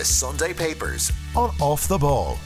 The Sunday Papers on Off the Ball.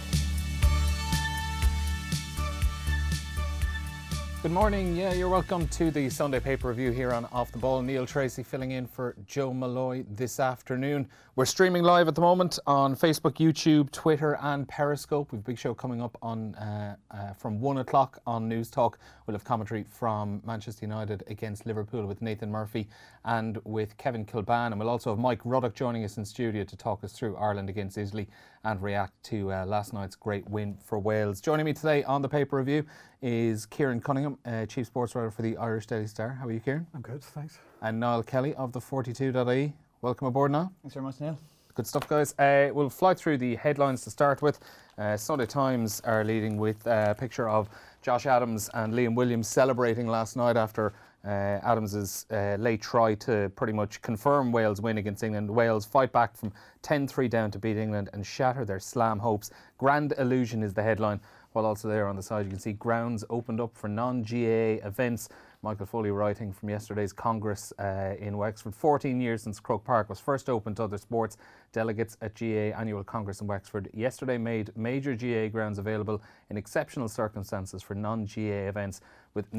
Good morning. Yeah, you're welcome to the Sunday Paper Review here on Off the Ball. Neil Tracy filling in for Joe Malloy this afternoon. We're streaming live at the moment on Facebook, YouTube, Twitter and Periscope. We've a big show coming up on from 1 o'clock on News Talk. We'll have commentary from Manchester United against Liverpool with Nathan Murphy and with Kevin Kilban. And we'll also have Mike Ruddock joining us in studio to talk us through Ireland against Italy and react to last night's great win for Wales. Joining me today on the Paper Review is Kieran Cunningham, Chief Sports Writer for the Irish Daily Star. How are you, Kieran? I'm good, thanks. And Niall Kelly of the 42.ie. Welcome aboard, Niall. Thanks very much, Neil. Good stuff, guys. We'll fly through the headlines to start with. Sunday Times are leading with a picture of Josh Adams and Liam Williams celebrating last night after Adams's late try to pretty much confirm Wales' win against England. Wales fight back from 10-3 down to beat England and shatter their slam hopes. Grand illusion is the headline. While also there on the side you can see grounds opened up for non-GAA events. Michael Foley writing from yesterday's Congress in Wexford. 14 years since Croke Park was first opened to other sports. Delegates at GAA Annual Congress in Wexford yesterday made major GAA grounds available in exceptional circumstances for non-GAA events, with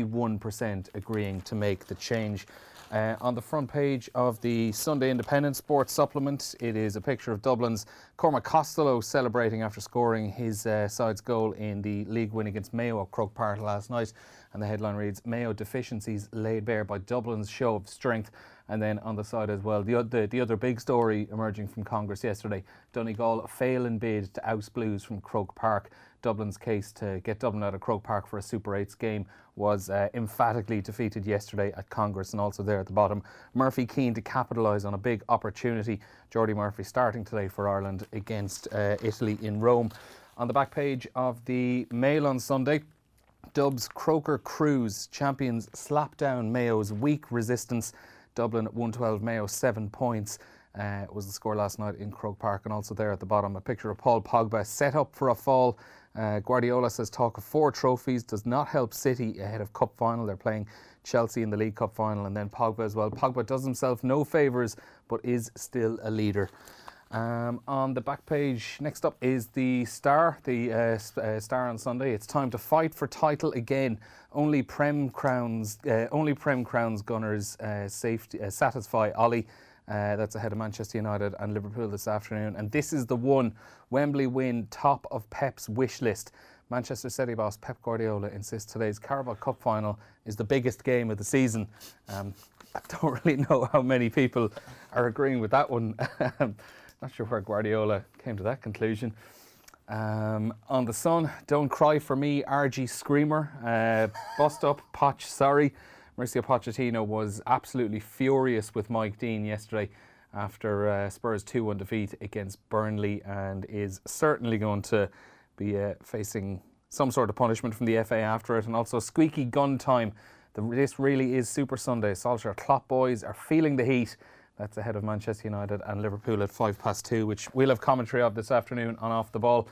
91% agreeing to make the change. On the front page of the Sunday Independent Sports Supplement, it is a picture of Dublin's Cormac Costello celebrating after scoring his side's goal in the league win against Mayo at Croke Park last night. And the headline reads, Mayo deficiencies laid bare by Dublin's show of strength. And then on the side as well, the other big story emerging from Congress yesterday, Donegal fail in bid to oust Blues from Croke Park. Dublin's case to get Dublin out of Croke Park for a Super 8s game was emphatically defeated yesterday at Congress. And also there at the bottom, Murphy keen to capitalise on a big opportunity. Jordy Murphy starting today for Ireland against Italy in Rome. On the back page of the Mail on Sunday, Dubs Croker Cruise champions slap down Mayo's weak resistance. Dublin 112, Mayo 7 points was the score last night in Croke Park. And also there at the bottom, a picture of Paul Pogba set up for a fall. Guardiola says talk of 4 trophies does not help City ahead of Cup final. They're playing Chelsea in the League Cup final, and then Pogba as well. Pogba does himself no favours but is still a leader. On the back page, next up is the Star, Star on Sunday. It's time to fight for title again. Only Prem Crowns Gunners satisfy Ollie. That's ahead of Manchester United and Liverpool this afternoon. And this is the one Wembley win top of Pep's wish list. Manchester City boss Pep Guardiola insists today's Carabao Cup final is the biggest game of the season. I don't really know how many people are agreeing with that one. Not sure where Guardiola came to that conclusion. On the Sun, don't cry for me, RG Screamer. Bust up, Poch, sorry. Mauricio Pochettino was absolutely furious with Mike Dean yesterday after Spurs' 2-1 defeat against Burnley, and is certainly going to be facing some sort of punishment from the FA after it. And also squeaky gun time. This really is Super Sunday. Solskjaer Klopp boys are feeling the heat. That's ahead of Manchester United and Liverpool at 2:05, which we'll have commentary of this afternoon on Off the Ball.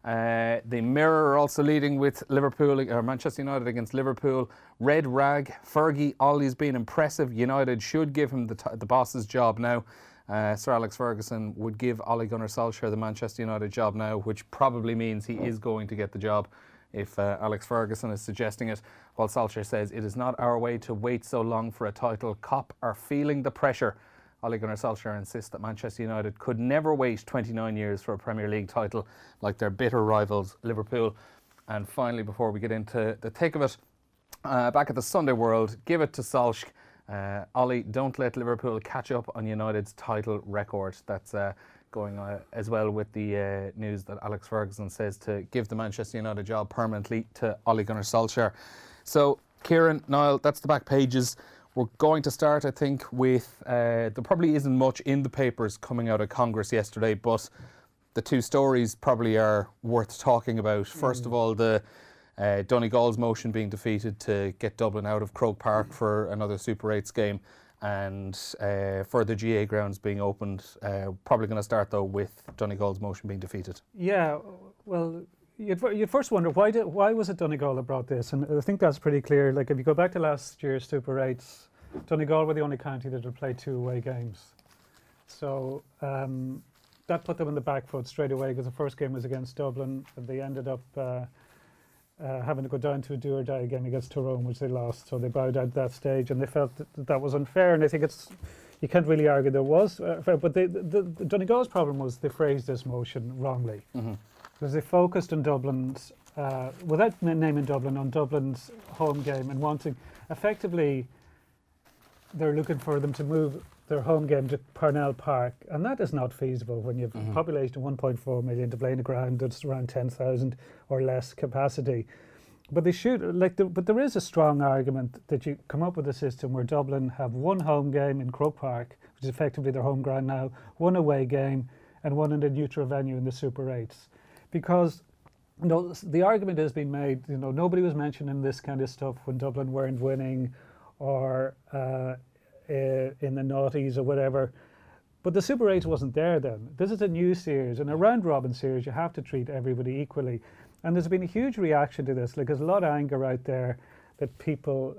The Mirror are also leading with Manchester United against Liverpool. Red Rag, Fergie, Ollie's been impressive. United should give him the boss's job now. Sir Alex Ferguson would give Ole Gunnar Solskjaer the Manchester United job now, which probably means he is going to get the job if Alex Ferguson is suggesting it. While Solskjaer says it is not our way to wait so long for a title. Kop are feeling the pressure. Ole Gunnar Solskjaer insists that Manchester United could never wait 29 years for a Premier League title like their bitter rivals Liverpool. And finally, before we get into the thick of it, back at the Sunday World, give it to Solskjaer. Ollie, don't let Liverpool catch up on United's title record. That's going as well with the news that Alex Ferguson says to give the Manchester United job permanently to Ole Gunnar Solskjaer. So, Kieran, Niall, that's the back pages. We're going to start, I think, with there probably isn't much in the papers coming out of Congress yesterday, but the 2 stories probably are worth talking about. First of all, the Donegal's motion being defeated to get Dublin out of Croke Park for another Super 8s game, and further GA grounds being opened. Probably going to start, though, with Donegal's motion being defeated. Yeah, well, you'd first wonder why was it Donegal that brought this, and I think that's pretty clear. Like, if you go back to last year's Super 8s, Donegal were the only county that had played 2 away games. So that put them on the back foot straight away because the first game was against Dublin. And they ended up having to go down to a do or die game against Tyrone, which they lost. So they bowed out at that stage, and they felt that was unfair. And I think you can't really argue there was fair. But the Donegal's problem was they phrased this motion wrongly because they focused on Dublin's, without naming Dublin, on Dublin's home game and wanting, effectively, they're looking for them to move their home game to Parnell Park, and that is not feasible when you have a population of 1.4 million to play in a ground that's around 10,000 or less capacity. But they should, but there is a strong argument that you come up with a system where Dublin have one home game in Croke Park, which is effectively their home ground now, one away game, and one in a neutral venue in the Super 8s. Because the argument has been made, nobody was mentioning this kind of stuff when Dublin weren't winning or in the noughties or whatever. But the Super 8s wasn't there then. This is a new series, and a round-robin series, you have to treat everybody equally. And there's been a huge reaction to this. There's a lot of anger out there that people,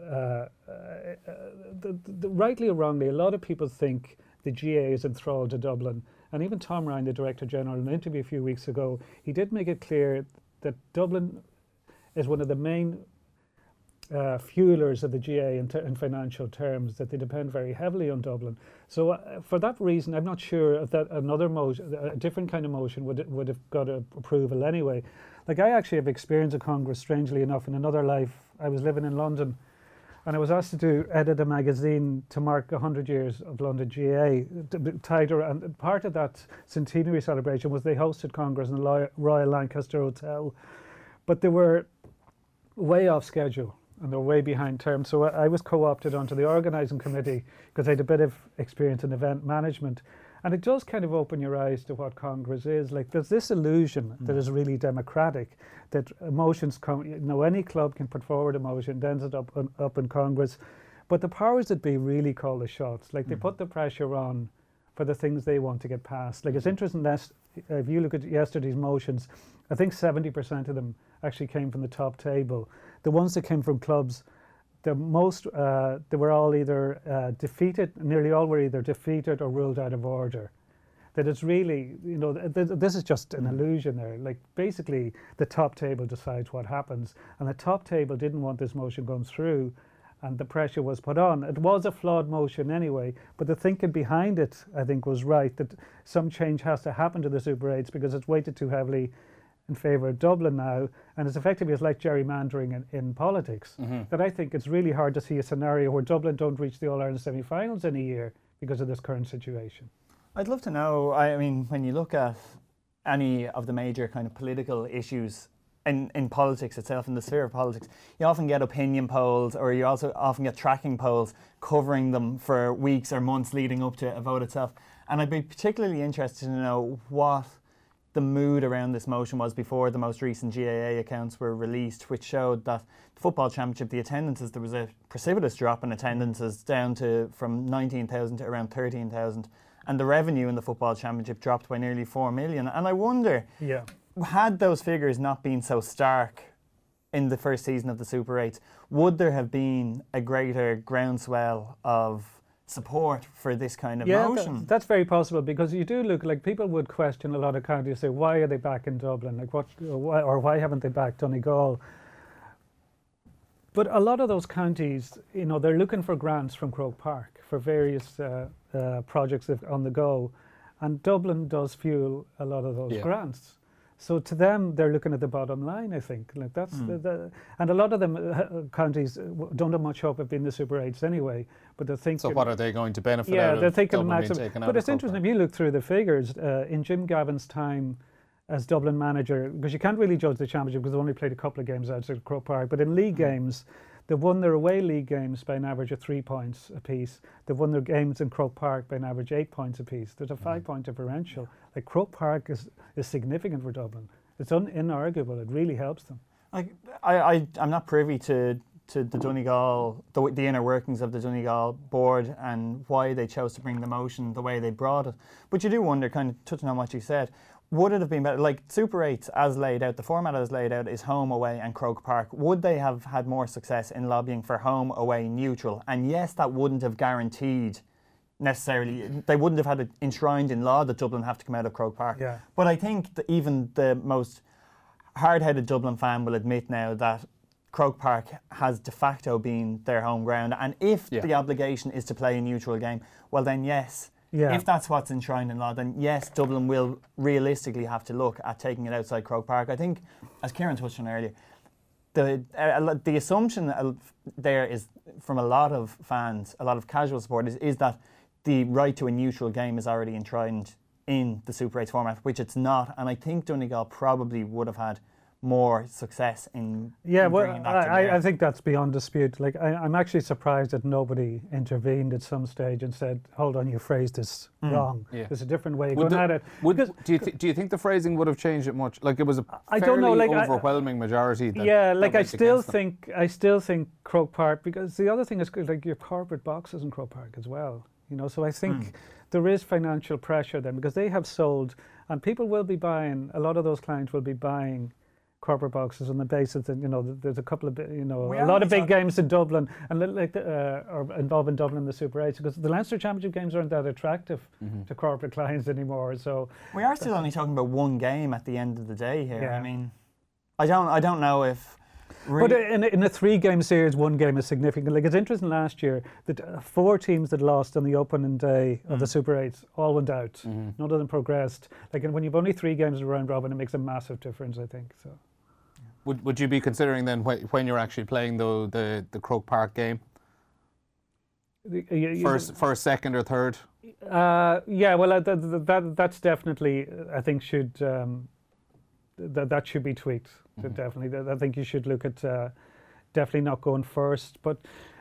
rightly or wrongly, a lot of people think the GA is enthralled to Dublin. And even Tom Ryan, the Director General, in an interview a few weeks ago, he did make it clear that Dublin is one of the main fuelers of the GA in financial terms, that they depend very heavily on Dublin. So for that reason, I'm not sure if that another motion, a different kind of motion would have got approval anyway. Like, I actually have experience of Congress, strangely enough, in another life. I was living in London and I was asked to edit a magazine to mark 100 years of London GA. And part of that centenary celebration was they hosted Congress in the Royal Lancaster Hotel, but they were way off schedule and they're way behind terms. So I was co-opted onto the organising committee because I had a bit of experience in event management. And it does kind of open your eyes to what Congress is. Like, there's this illusion that is really democratic, that emotions come, any club can put forward a motion, it ends up in Congress. But the powers that be really call the shots. Like, they put the pressure on for the things they want to get passed. Like, it's interesting that if you look at yesterday's motions, I think 70% of them actually came from the top table. The ones that came from clubs, the most, they were all either defeated, nearly all were either defeated or ruled out of order. That it's really, this is just an illusion there. Like, basically, the top table decides what happens. And the top table didn't want this motion going through, and the pressure was put on. It was a flawed motion anyway, but the thinking behind it, I think, was right, that some change has to happen to the Super 8s because it's weighted too heavily in favour of Dublin now, and it's effectively like gerrymandering in politics. That I think it's really hard to see a scenario where Dublin don't reach the All-Ireland semi-finals in a year because of this current situation. I'd love to know, I mean, when you look at any of the major kind of political issues in politics itself, in the sphere of politics, you often get opinion polls, or you also often get tracking polls covering them for weeks or months leading up to a vote itself. And I'd be particularly interested to know what the mood around this motion was before the most recent GAA accounts were released, which showed that the Football Championship, the attendances, there was a precipitous drop in attendances down to from 19,000 to around 13,000. And the revenue in the Football Championship dropped by nearly 4 million. And I wonder, had those figures not been so stark in the first season of the Super 8s, would there have been a greater groundswell of support for this kind of motion? That's very possible, because you do look like people would question a lot of counties, say, why are they back in Dublin? Like, why haven't they backed Donegal? But a lot of those counties, they're looking for grants from Croke Park for various projects on the go, and Dublin does fuel a lot of those grants. So to them, they're looking at the bottom line, I think. Like, that's and a lot of them counties don't have much hope of being the Super 8s anyway. But they're thinking. So what are they going to benefit out of? They're thinking Dublin being taken out. But it's interesting if you look through the figures in Jim Gavin's time as Dublin manager, because you can't really judge the championship because they only played a couple of games outside of Croke Park. But in league games, they've won their away league games by an average of 3 points apiece. They've won their games in Croke Park by an average 8 points apiece. There's a 5-point differential. Like, Croke Park is significant for Dublin. It's inarguable. It really helps them. I'm not privy to the Donegal, the inner workings of the Donegal board and why they chose to bring the motion the way they brought it. But you do wonder, kind of touching on what you said, would it have been better? Like, Super 8s as laid out, the format as laid out is home, away and Croke Park. Would they have had more success in lobbying for home, away, neutral? And yes, that wouldn't have guaranteed necessarily, they wouldn't have had it enshrined in law that Dublin have to come out of Croke Park. Yeah. But I think that even the most hard-headed Dublin fan will admit now that Croke Park has de facto been their home ground, and if the obligation is to play a neutral game, well then yes. Yeah. If that's what's enshrined in law, then yes, Dublin will realistically have to look at taking it outside Croke Park. I think, as Kieran touched on earlier, the assumption there is from a lot of fans, a lot of casual supporters, is that the right to a neutral game is already enshrined in the Super 8 format, which it's not. And I think Donegal probably would have had more success in bringing that to bear. I think that's beyond dispute. Like, I'm actually surprised that nobody intervened at some stage and said, hold on, you phrased this wrong. Yeah. There's a different way of going at it. Do you think the phrasing would have changed it much? Like, it was a overwhelming majority that I still think Croke Park, because the other thing is like your corporate boxes in Croke Park as well. You know, so I think there is financial pressure then, because they have sold, and people will be buying, a lot of those clients will be buying corporate boxes on the basis that, you know, there's a couple of, you know, a lot of big games in Dublin and are involving Dublin in the Super 8s, because the Leinster Championship games aren't that attractive to corporate clients anymore. So we are still only talking about one game at the end of the day here. Yeah. I mean, I don't know if. But in a 3-game series, one game is significant. Like, it's interesting last year that 4 teams that lost on the opening day of the Super 8s all went out. None of them progressed. Like, when you've only 3 games in round robin, it makes a massive difference, I think. So. Would you be considering then when you're actually playing the Croke Park game for a second or third? Yeah, well, that's definitely, I think, should that should be tweaked. Definitely, I think you should look at definitely not going first. But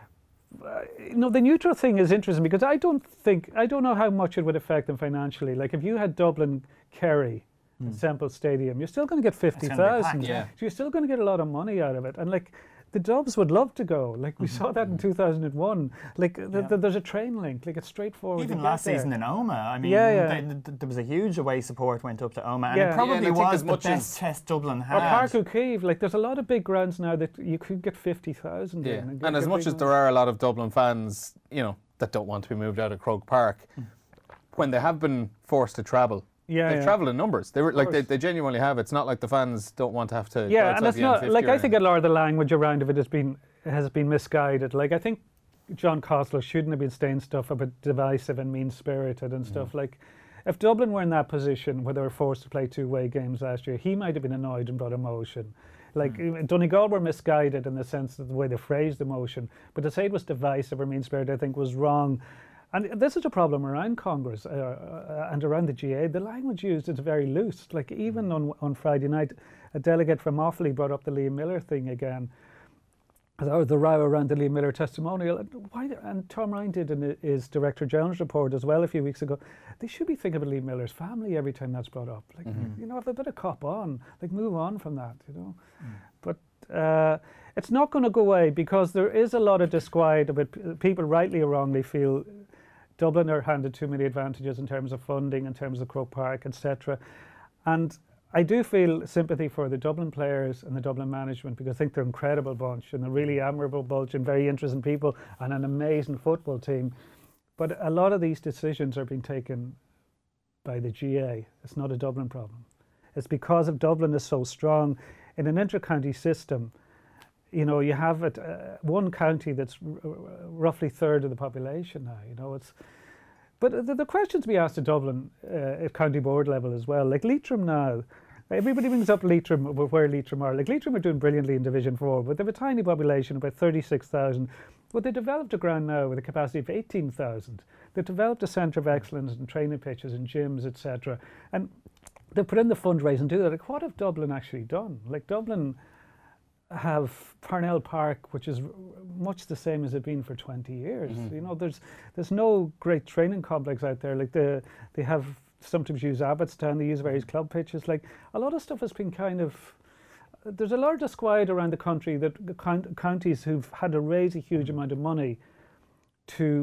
you know, the neutral thing is interesting, because I don't know how much it would affect them financially. Like, if you had Dublin Kerry at Semple Stadium, you're still going to get 50,000. Yeah. So you're still going to get a lot of money out of it. And like, the Dubs would love to go. Like, we saw that in 2001. Like, there's a train link. Like, it's straightforward. Even last season in Omagh, I mean, there was a huge away support went up to Omagh, and it probably was the best test Dublin had. Or Park O'Keefe. Like, there's a lot of big grounds now that you could get 50,000 in. And as much as there are a lot of Dublin fans, you know, that don't want to be moved out of Croke Park, when they have been forced to travel, they travel in numbers. They were like they genuinely have. It's not like the fans don't want to have to. Yeah, and it's not like, I think a lot of the language around of it has been misguided. Like, I think John Costello shouldn't have been saying stuff about divisive and mean-spirited and stuff. Like, if Dublin were in that position where they were forced to play 2-way games last year, he might have been annoyed and brought emotion. Like, Donegal were misguided in the sense that the way they phrased emotion, but to say it was divisive or mean-spirited, I think, was wrong. And this is a problem around Congress and around the GA. The language used is very loose. Like, even on Friday night, a delegate from Offaly brought up the Liam Miller thing again, or the row around the Liam Miller testimonial. And Tom Ryan did in his Director General's report as well a few weeks ago. They should be thinking about Liam Miller's family every time that's brought up. Like, you know, have a bit of cop on. Like, move on from that, you know. But it's not going to go away, because there is a lot of disquiet about people, rightly or wrongly, feel Dublin are handed too many advantages in terms of funding, in terms of Croke Park, etc. And I do feel sympathy for the Dublin players and the Dublin management, because I think they're an incredible bunch and a really admirable bunch and very interesting people and an amazing football team. But a lot of these decisions are being taken by the GA. It's not a Dublin problem. It's because of Dublin is so strong in an inter-county system. You know, you have one county that's roughly a third of the population now. You know, but the question to be asked at Dublin at county board level as well. Like, Leitrim now, everybody brings up Leitrim, where Leitrim are. Like, Leitrim are doing brilliantly in Division 4, but they have a tiny population, about 36,000. But they developed a ground now with a capacity of 18,000. They've developed a centre of excellence and training pitches and gyms, etc. And they put in the fundraising and do that. Like, what have Dublin actually done? Like, Dublin have Parnell Park, which is much the same as it's been for 20 years. You know, there's no great training complex out there. Like, they have sometimes use Abbottstown, they use various club pitches. Like, a lot of stuff has been kind of, there's a lot of disquiet around the country that counties who've had to raise a huge amount of money to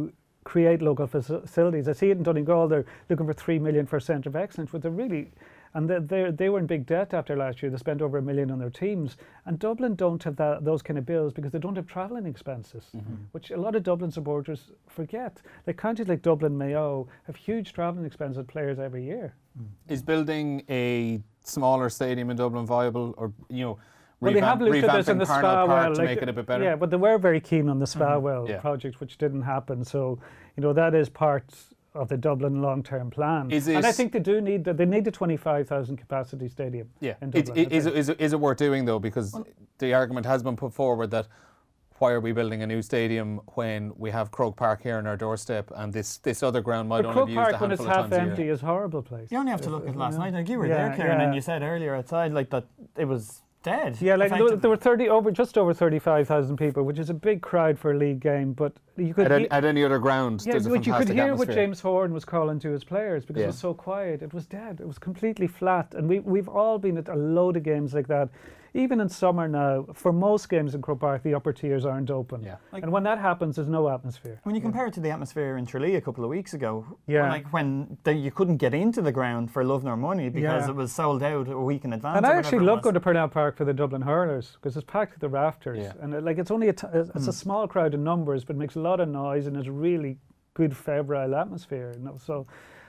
create local facilities. I see it in Donegal. They're looking for 3 million for a centre of excellence, but they're really, and they were in big debt after last year. They spent over $1 million on their teams, and Dublin don't have those kind of bills because they don't have travelling expenses, which a lot of Dublin supporters forget. Like counties like Dublin, Mayo have huge travelling expenses of players every year. Is building a smaller stadium in Dublin viable, or well, they have looked at this in the Parnell Park Spa to make it a bit better? Yeah, but they were very keen on the Spa project, which didn't happen. So, that is part of the Dublin long-term plan. And I think they do need they need the 25,000 capacity stadium. Yeah, in Dublin. Is it worth doing though? Because the argument has been put forward that why are we building a new stadium when we have Croke Park here on our doorstep, and this other ground might only be used a handful of times a year? Croke Park, when it's half empty, is a horrible place. You only have to look at last night. Like you were there, Kieran, and you said earlier outside like that it was dead. Yeah, like there were just over 35,000 people, which is a big crowd for a league game. But you could at any other ground, there's a fantastic you could hear atmosphere. what James Horan was calling to his players because it was so quiet. It was dead. It was completely flat, and we've all been at a load of games like that. Even in summer now, for most games in Croke Park, the upper tiers aren't open. Yeah. And when that happens, there's no atmosphere. When you compare it to the atmosphere in Tralee a couple of weeks ago, Yeah. when you couldn't get into the ground for love nor money because it was sold out a week in advance. And I actually love going to Parnell Park for the Dublin hurlers because it's packed to the rafters. Yeah. And it's only it's a small crowd in numbers, but it makes a lot of noise and it's a really good febrile atmosphere. So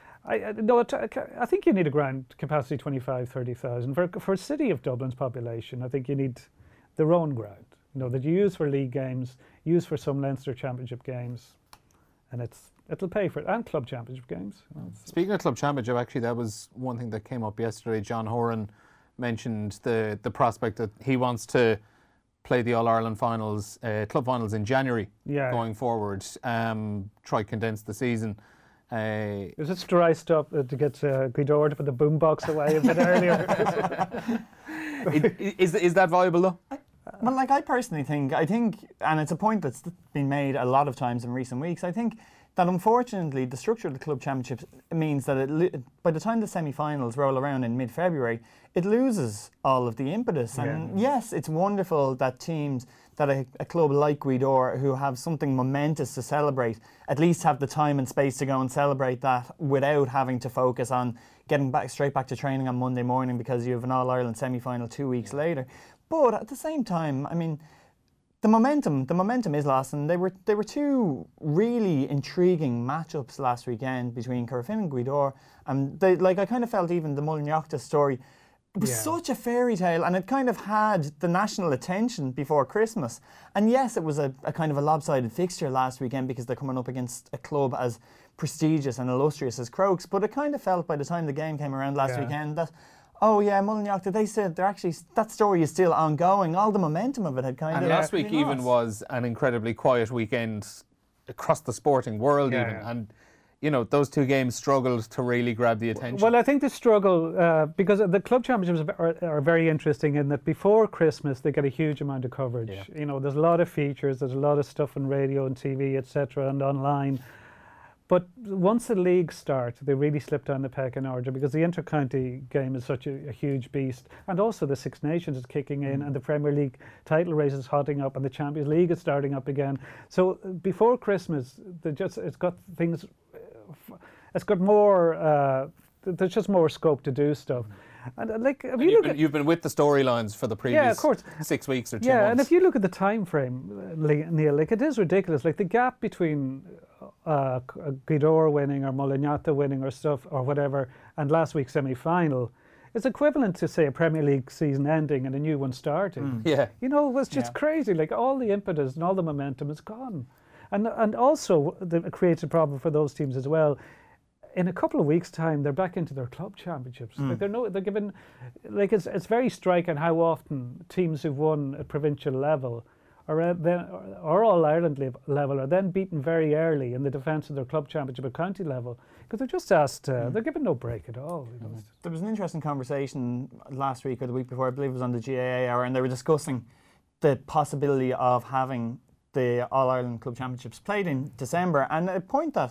I think you need a ground capacity 25, 30,000. For a city of Dublin's population, I think you need their own ground, that you use for league games, use for some Leinster Championship games, and it'll pay for it, and club championship games. Speaking of club championship, actually, that was one thing that came up yesterday. John Horan mentioned the prospect that he wants to play the All-Ireland finals, club finals in January going forward, try condense the season. Is it dry stuff to get Guidor to put the boombox away a bit earlier? Is that viable though? Well, I personally think, and it's a point that's been made a lot of times in recent weeks, I think that unfortunately the structure of the club championships means that by the time the semi-finals roll around in mid-February, it loses all of the impetus. And yes, it's wonderful that teams, that a club like Guidor, who have something momentous to celebrate, at least have the time and space to go and celebrate that without having to focus on getting straight back to training on Monday morning because you have an All-Ireland semi-final 2 weeks later. But at the same time, I mean, the momentum is lost, and they were two really intriguing matchups last weekend between Corofin and Guidor, and I kind of felt even the Mullinachta story. It was such a fairy tale, and it kind of had the national attention before Christmas. And yes, it was a kind of a lopsided fixture last weekend because they're coming up against a club as prestigious and illustrious as Crokes. But it kind of felt by the time the game came around last weekend that, Mullinachta, they said that story is still ongoing. All the momentum of it had kind of And last week even was an incredibly quiet weekend across the sporting world even. And those two games struggled to really grab the attention. Well, I think the struggle, because the club championships are very interesting in that before Christmas they get a huge amount of coverage. Yeah. There's a lot of features, there's a lot of stuff on radio and TV, etc., and online. But once the leagues start, they really slip down the pecking order because the inter-county game is such a huge beast. And also the Six Nations is kicking in and the Premier League title race is hotting up and the Champions League is starting up again. So before Christmas, it's got more, there's just more scope to do stuff. And you've been with the storylines for the previous 6 weeks or 2 months. Yeah, and if you look at the time frame, Neil, it is ridiculous. The gap between Guidor winning or Mullinachta winning or stuff or whatever, and last week's semi-final, is equivalent to, say, a Premier League season ending and a new one starting. Yeah. It was just crazy. All the impetus and all the momentum is gone. And also, it creates a problem for those teams as well. In a couple of weeks' time, they're back into their club championships. They're given, it's very striking how often teams who've won at provincial level or All Ireland level are then beaten very early in the defence of their club championship at county level because they're just asked. They're given no break at all. There was an interesting conversation last week or the week before, I believe it was on the GAA hour, and they were discussing the possibility of having the All Ireland Club Championships played in December, and a point that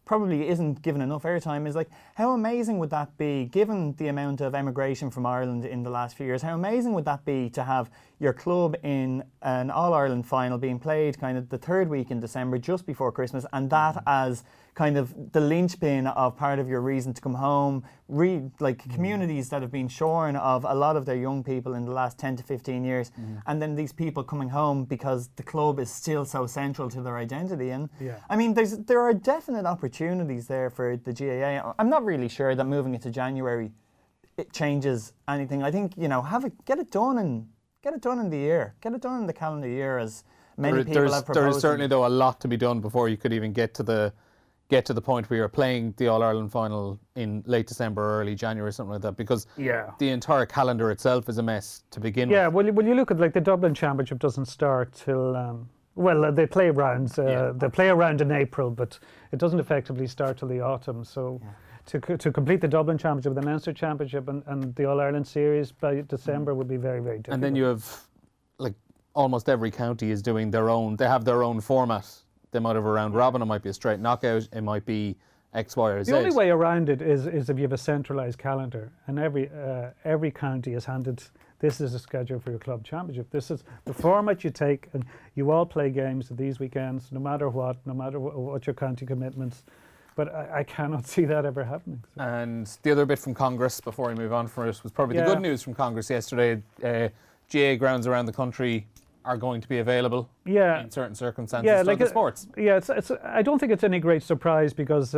probably isn't given enough airtime is like, how amazing would that be, given the amount of emigration from Ireland in the last few years, how amazing would that be to have your club in an All-Ireland final being played kind of the third week in December, just before Christmas, and that as kind of the linchpin of part of your reason to come home, communities that have been shorn of a lot of their young people in the last 10 to 15 years, and then these people coming home because the club is still so central to their identity. And I mean, there are definite opportunities there for the GAA. I'm not really sure that moving it to January it changes anything. I think, you know, get it done in the year, get it done in the calendar year, as many people have proposed. There is certainly, though, a lot to be done before you could even get to the point where you're playing the All-Ireland final in late December or early January or something like that, because the entire calendar itself is a mess to begin with. Yeah, well, you look at, like, the Dublin Championship doesn't start till, they play rounds. They play a round in April, but it doesn't effectively start till the autumn. So to complete the Dublin Championship, the Leinster Championship and the All-Ireland Series by December would be very, very difficult. And then you have, like, almost every county is doing their own, they have their own format. They might have a round robin, it might be a straight knockout, it might be X, Y, or Z. The only way around it is if you have a centralised calendar, and every county is handed, this is a schedule for your club championship. This is the format you take, and you all play games at these weekends, no matter what your county commitments. But I cannot see that ever happening. So. And the other bit from Congress, before we move on from it, was probably the good news from Congress yesterday. GAA grounds around the country are going to be available in certain circumstances like sports. Yeah, I don't think it's any great surprise because,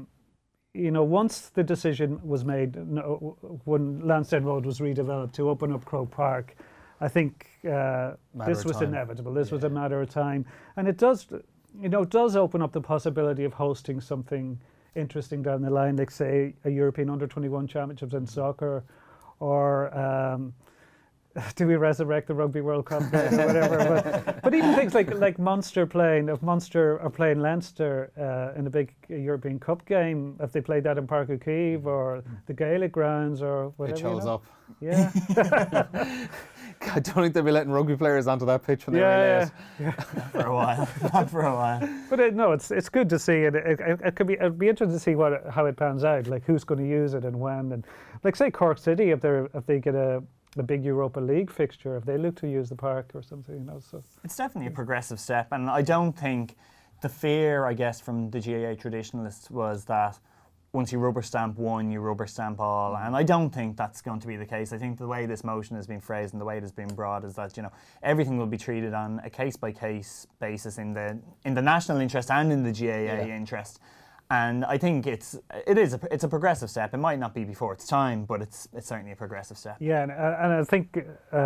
once the decision was made when Lansdowne Road was redeveloped to open up Croke Park, I think this was inevitable. This was a matter of time. And it does open up the possibility of hosting something interesting down the line, like, say, a European Under-21 Championships in soccer, or do we resurrect the Rugby World Cup or whatever? But even things like Munster if Munster are playing Leinster in a big European Cup game, if they played that in Park O'Keefe or the Gaelic grounds or whatever. It shows up. Yeah. I don't think they'll be letting rugby players onto that pitch when they're late. Yeah. For a while. Not for a while. But it's good to see it. It'd be interesting to see how it pans out, like who's going to use it and when. And like, say, Cork City, if they get a big Europa League fixture, if they look to use the park or something, So it's definitely a progressive step, and I don't think the fear, I guess, from the GAA traditionalists was that once you rubber stamp one, you rubber stamp all, and I don't think that's going to be the case. I think the way this motion has been phrased and the way it has been brought is that everything will be treated on a case by case basis in the national interest and in the GAA interest. And I think it's a progressive step. It might not be before its time, but it's certainly a progressive step. Yeah, and I think,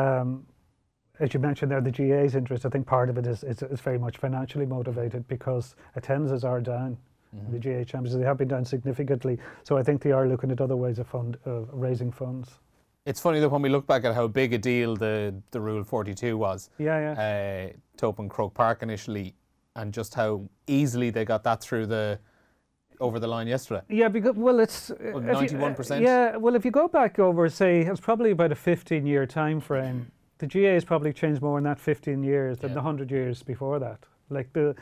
as you mentioned there, the GAA's interest, I think part of it is very much financially motivated because attendances are down. The GAA Championships, they have been down significantly. So I think they are looking at other ways of raising funds. It's funny that when we look back at how big a deal the Rule 42 was to open Croke Park initially, and just how easily they got that over the line yesterday. Yeah, because it's 91%. Yeah, well, if you go back over, say, it's probably about a 15-year time frame. The GAA has probably changed more in that 15 years than the 100 years before that. Like the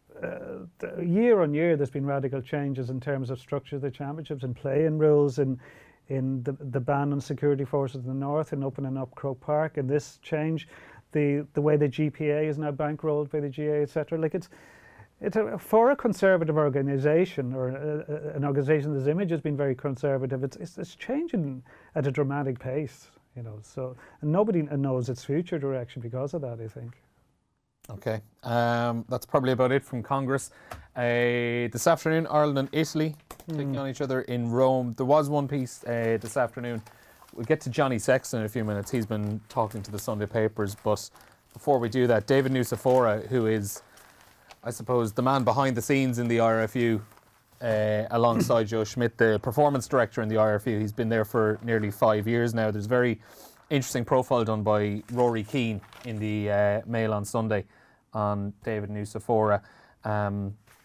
year on year, there's been radical changes in terms of structure of the championships and play-in rules, in the ban on security forces in the north and opening up Croke Park, and this change, the way the GPA is now bankrolled by the GAA, etc. Like for a conservative organisation, or an organisation whose image has been very conservative, it's changing at a dramatic pace, So, and nobody knows its future direction because of that, I think. Okay, that's probably about it from Congress. This afternoon, Ireland and Italy taking on each other in Rome. There was one piece this afternoon. We'll get to Johnny Sexton in a few minutes. He's been talking to the Sunday papers, but before we do that, David Nucifora, who is, I suppose, the man behind the scenes in the IRFU, alongside Joe Schmidt, the performance director in the IRFU. He's been there for nearly 5 years now. There's a very interesting profile done by Rory Keane in the Mail on Sunday on David Nucifora.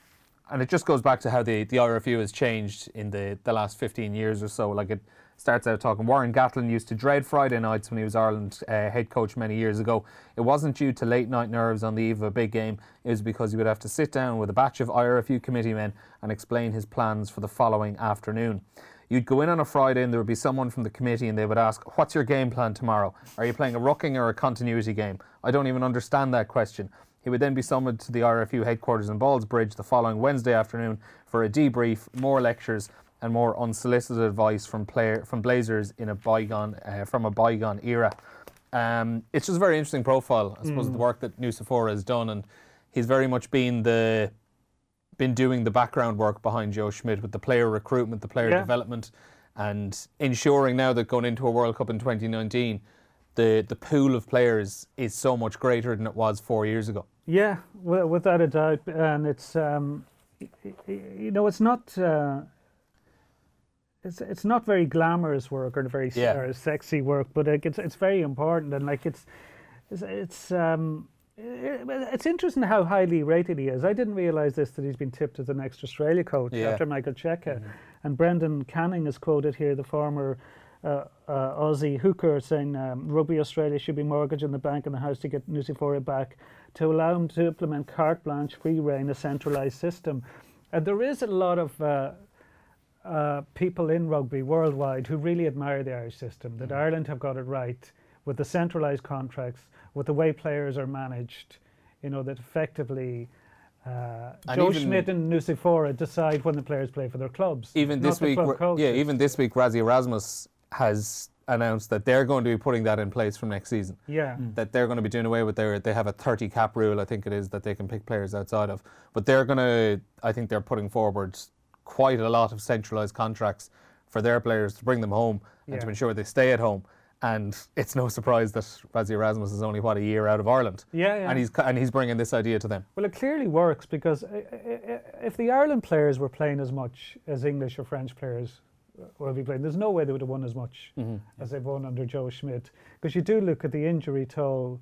And it just goes back to how the IRFU has changed in the last 15 years or so. Like, it starts out talking, Warren Gatland used to dread Friday nights when he was Ireland head coach many years ago. It wasn't due to late night nerves on the eve of a big game. It was because he would have to sit down with a batch of IRFU committee men and explain his plans for the following afternoon. You'd go in on a Friday and there would be someone from the committee and they would ask, what's your game plan tomorrow? Are you playing a rucking or a continuity game? I don't even understand that question. He would then be summoned to the RFU headquarters in Ballsbridge the following Wednesday afternoon for a debrief, more lectures and more unsolicited advice from Blazers in from a bygone era. It's just a very interesting profile, I suppose, the work that Nucifora has done, and he's very much been doing the background work behind Joe Schmidt with the player recruitment, the player development, and ensuring now that going into a World Cup in 2019, the pool of players is so much greater than it was 4 years ago. Yeah, without a doubt, and it's it's not it's not very glamorous work or very or sexy work, but it's very important, and like it's interesting how highly rated he is. I didn't realise this, that he's been tipped as the next Australia coach after Michael Cheika. And Brendan Canning is quoted here, the former Aussie hooker, saying Rugby Australia should be mortgaged in the bank and the house to get Nucifora back, to allow him to implement carte blanche, free reign, a centralised system. And there is a lot of people in rugby worldwide who really admire the Irish system, that Ireland have got it right with the centralised contracts, with the way players are managed, that effectively Joe Schmidt and Nucifora decide when the players play for their clubs. Even this week, Rassie Erasmus has announced that they're going to be putting that in place from next season. That they're going to be doing away with they have a 30 cap rule, I think it is, that they can pick players outside of. But I think they're putting forward quite a lot of centralised contracts for their players to bring them home and to ensure they stay at home. And it's no surprise that Rassie Erasmus is only, a year out of Ireland. And he's bringing this idea to them. Well, it clearly works, because if the Ireland players were playing as much as English or French players will be playing, there's no way they would have won as much as they've won under Joe Schmidt. Because you do look at the injury toll,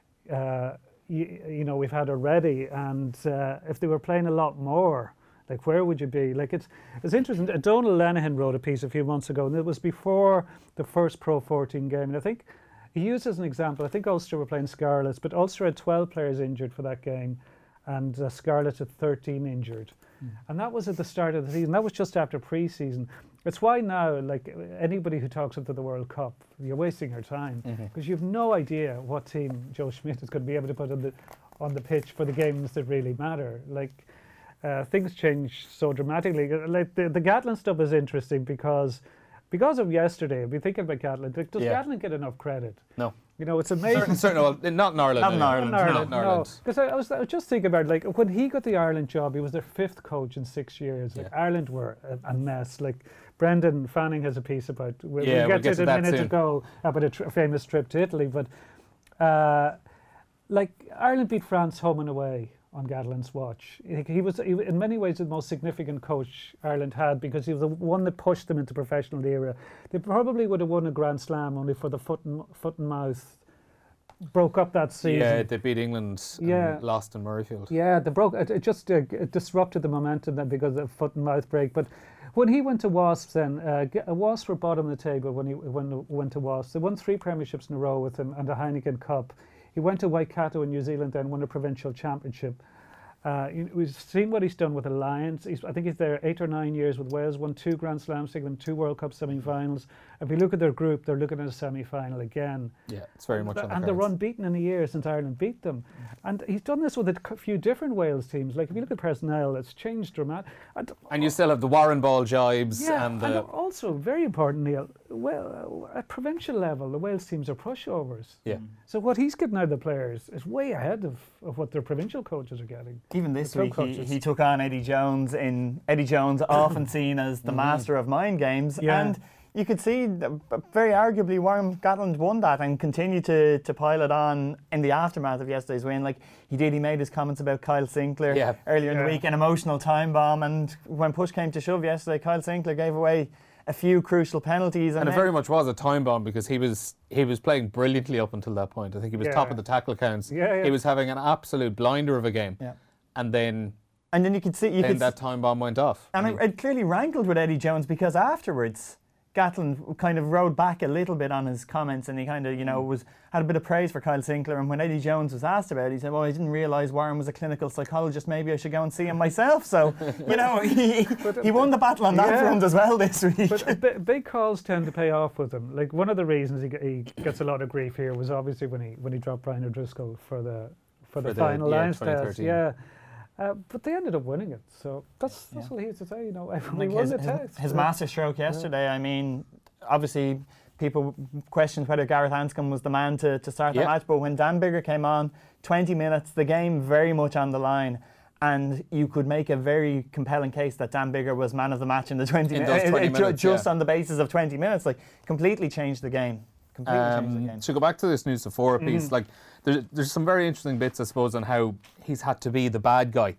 we've had already, and if they were playing a lot more, like, where would you be? Like, it's interesting. Donal Lenihan wrote a piece a few months ago, and it was before the first Pro 14 game. And I think he used as an example, I think Ulster were playing Scarlets, but Ulster had 12 players injured for that game, and Scarlets had 13 injured. And that was at the start of the season. That was just after pre-season. It's why now, like, anybody who talks up to the World Cup, you're wasting your time, because you have no idea what team Joe Schmidt is going to be able to put on the pitch for the games that really matter. Like, things change so dramatically. Like, the Gatland stuff is interesting because of yesterday. I've been thinking about Gatland. Does Gatland get enough credit? No. It's amazing. Certainly, not in Ireland. Not in Ireland. No, because I was just thinking about, like, when he got the Ireland job, he was their 5th coach in 6 years. Like, Ireland were a mess. Like, Brendan Fanning has a piece about. We'll get to it a minute ago about a famous trip to Italy, but like, Ireland beat France home and away on Gatland's watch. He was in many ways the most significant coach Ireland had, because he was the one that pushed them into professional era. They probably would have won a Grand Slam only for the foot and mouth broke up that season. Yeah, they beat England and lost in Murrayfield. Yeah, it just disrupted the momentum then because of foot and mouth break. But when he went to Wasps, then Wasps were bottom of the table when he went to Wasps. They won 3 premierships in a row with him and a Heineken Cup. He went to Waikato in New Zealand, then won a provincial championship. We've seen what he's done with the Lions. I think he's there 8 or 9 years with Wales, won 2 Grand Slams, taken them 2 World Cup semi-finals. If you look at their group, they're looking at a semi-final again. Yeah, it's very much on the cards. And they're unbeaten in a year since Ireland beat them. And he's done this with a few different Wales teams. Like, if you look at personnel, it's changed dramatically. And you still have the Warren Ball jibes. Yeah, and also, very important, Neil, well, at provincial level, the Wales teams are pushovers. Yeah. So what he's getting out of the players is way ahead of what their provincial coaches are getting. Even this week, he took on Eddie Jones, often seen as the master of mind games. Yeah. And you could see, very arguably, Warren Gatland won that and continued to pile it on in the aftermath of yesterday's win. Like he made his comments about Kyle Sinclair earlier in the week, an emotional time bomb. And when push came to shove yesterday, Kyle Sinclair gave away a few crucial penalties. And it very much was a time bomb, because he was playing brilliantly up until that point. I think he was top of the tackle counts. He was having an absolute blinder of a game. Yeah. And then And then you could see... Then that time bomb went off. And it clearly rankled with Eddie Jones, because afterwards, Gatland kind of rode back a little bit on his comments, and he kind of, had a bit of praise for Kyle Sinclair. And when Eddie Jones was asked about it, he said, well, I didn't realise Warren was a clinical psychologist. Maybe I should go and see him myself. So, he won the battle on that front as well this week. But big calls tend to pay off with him. Like, one of the reasons he gets a lot of grief here was obviously when he dropped Brian O'Driscoll for the final Lions test. Yeah. But they ended up winning it, so that's all he has to say. We won the test. His masterstroke yesterday. I mean, obviously, people questioned whether Gareth Anscombe was the man to start the match, but when Dan Biggar came on, 20 minutes, the game very much on the line, and you could make a very compelling case that Dan Biggar was man of the match in the 20 minutes, just on the basis of 20 minutes. Like, completely changed the game. To go back to this News of Four piece, like there's some very interesting bits, I suppose, on how he's had to be the bad guy.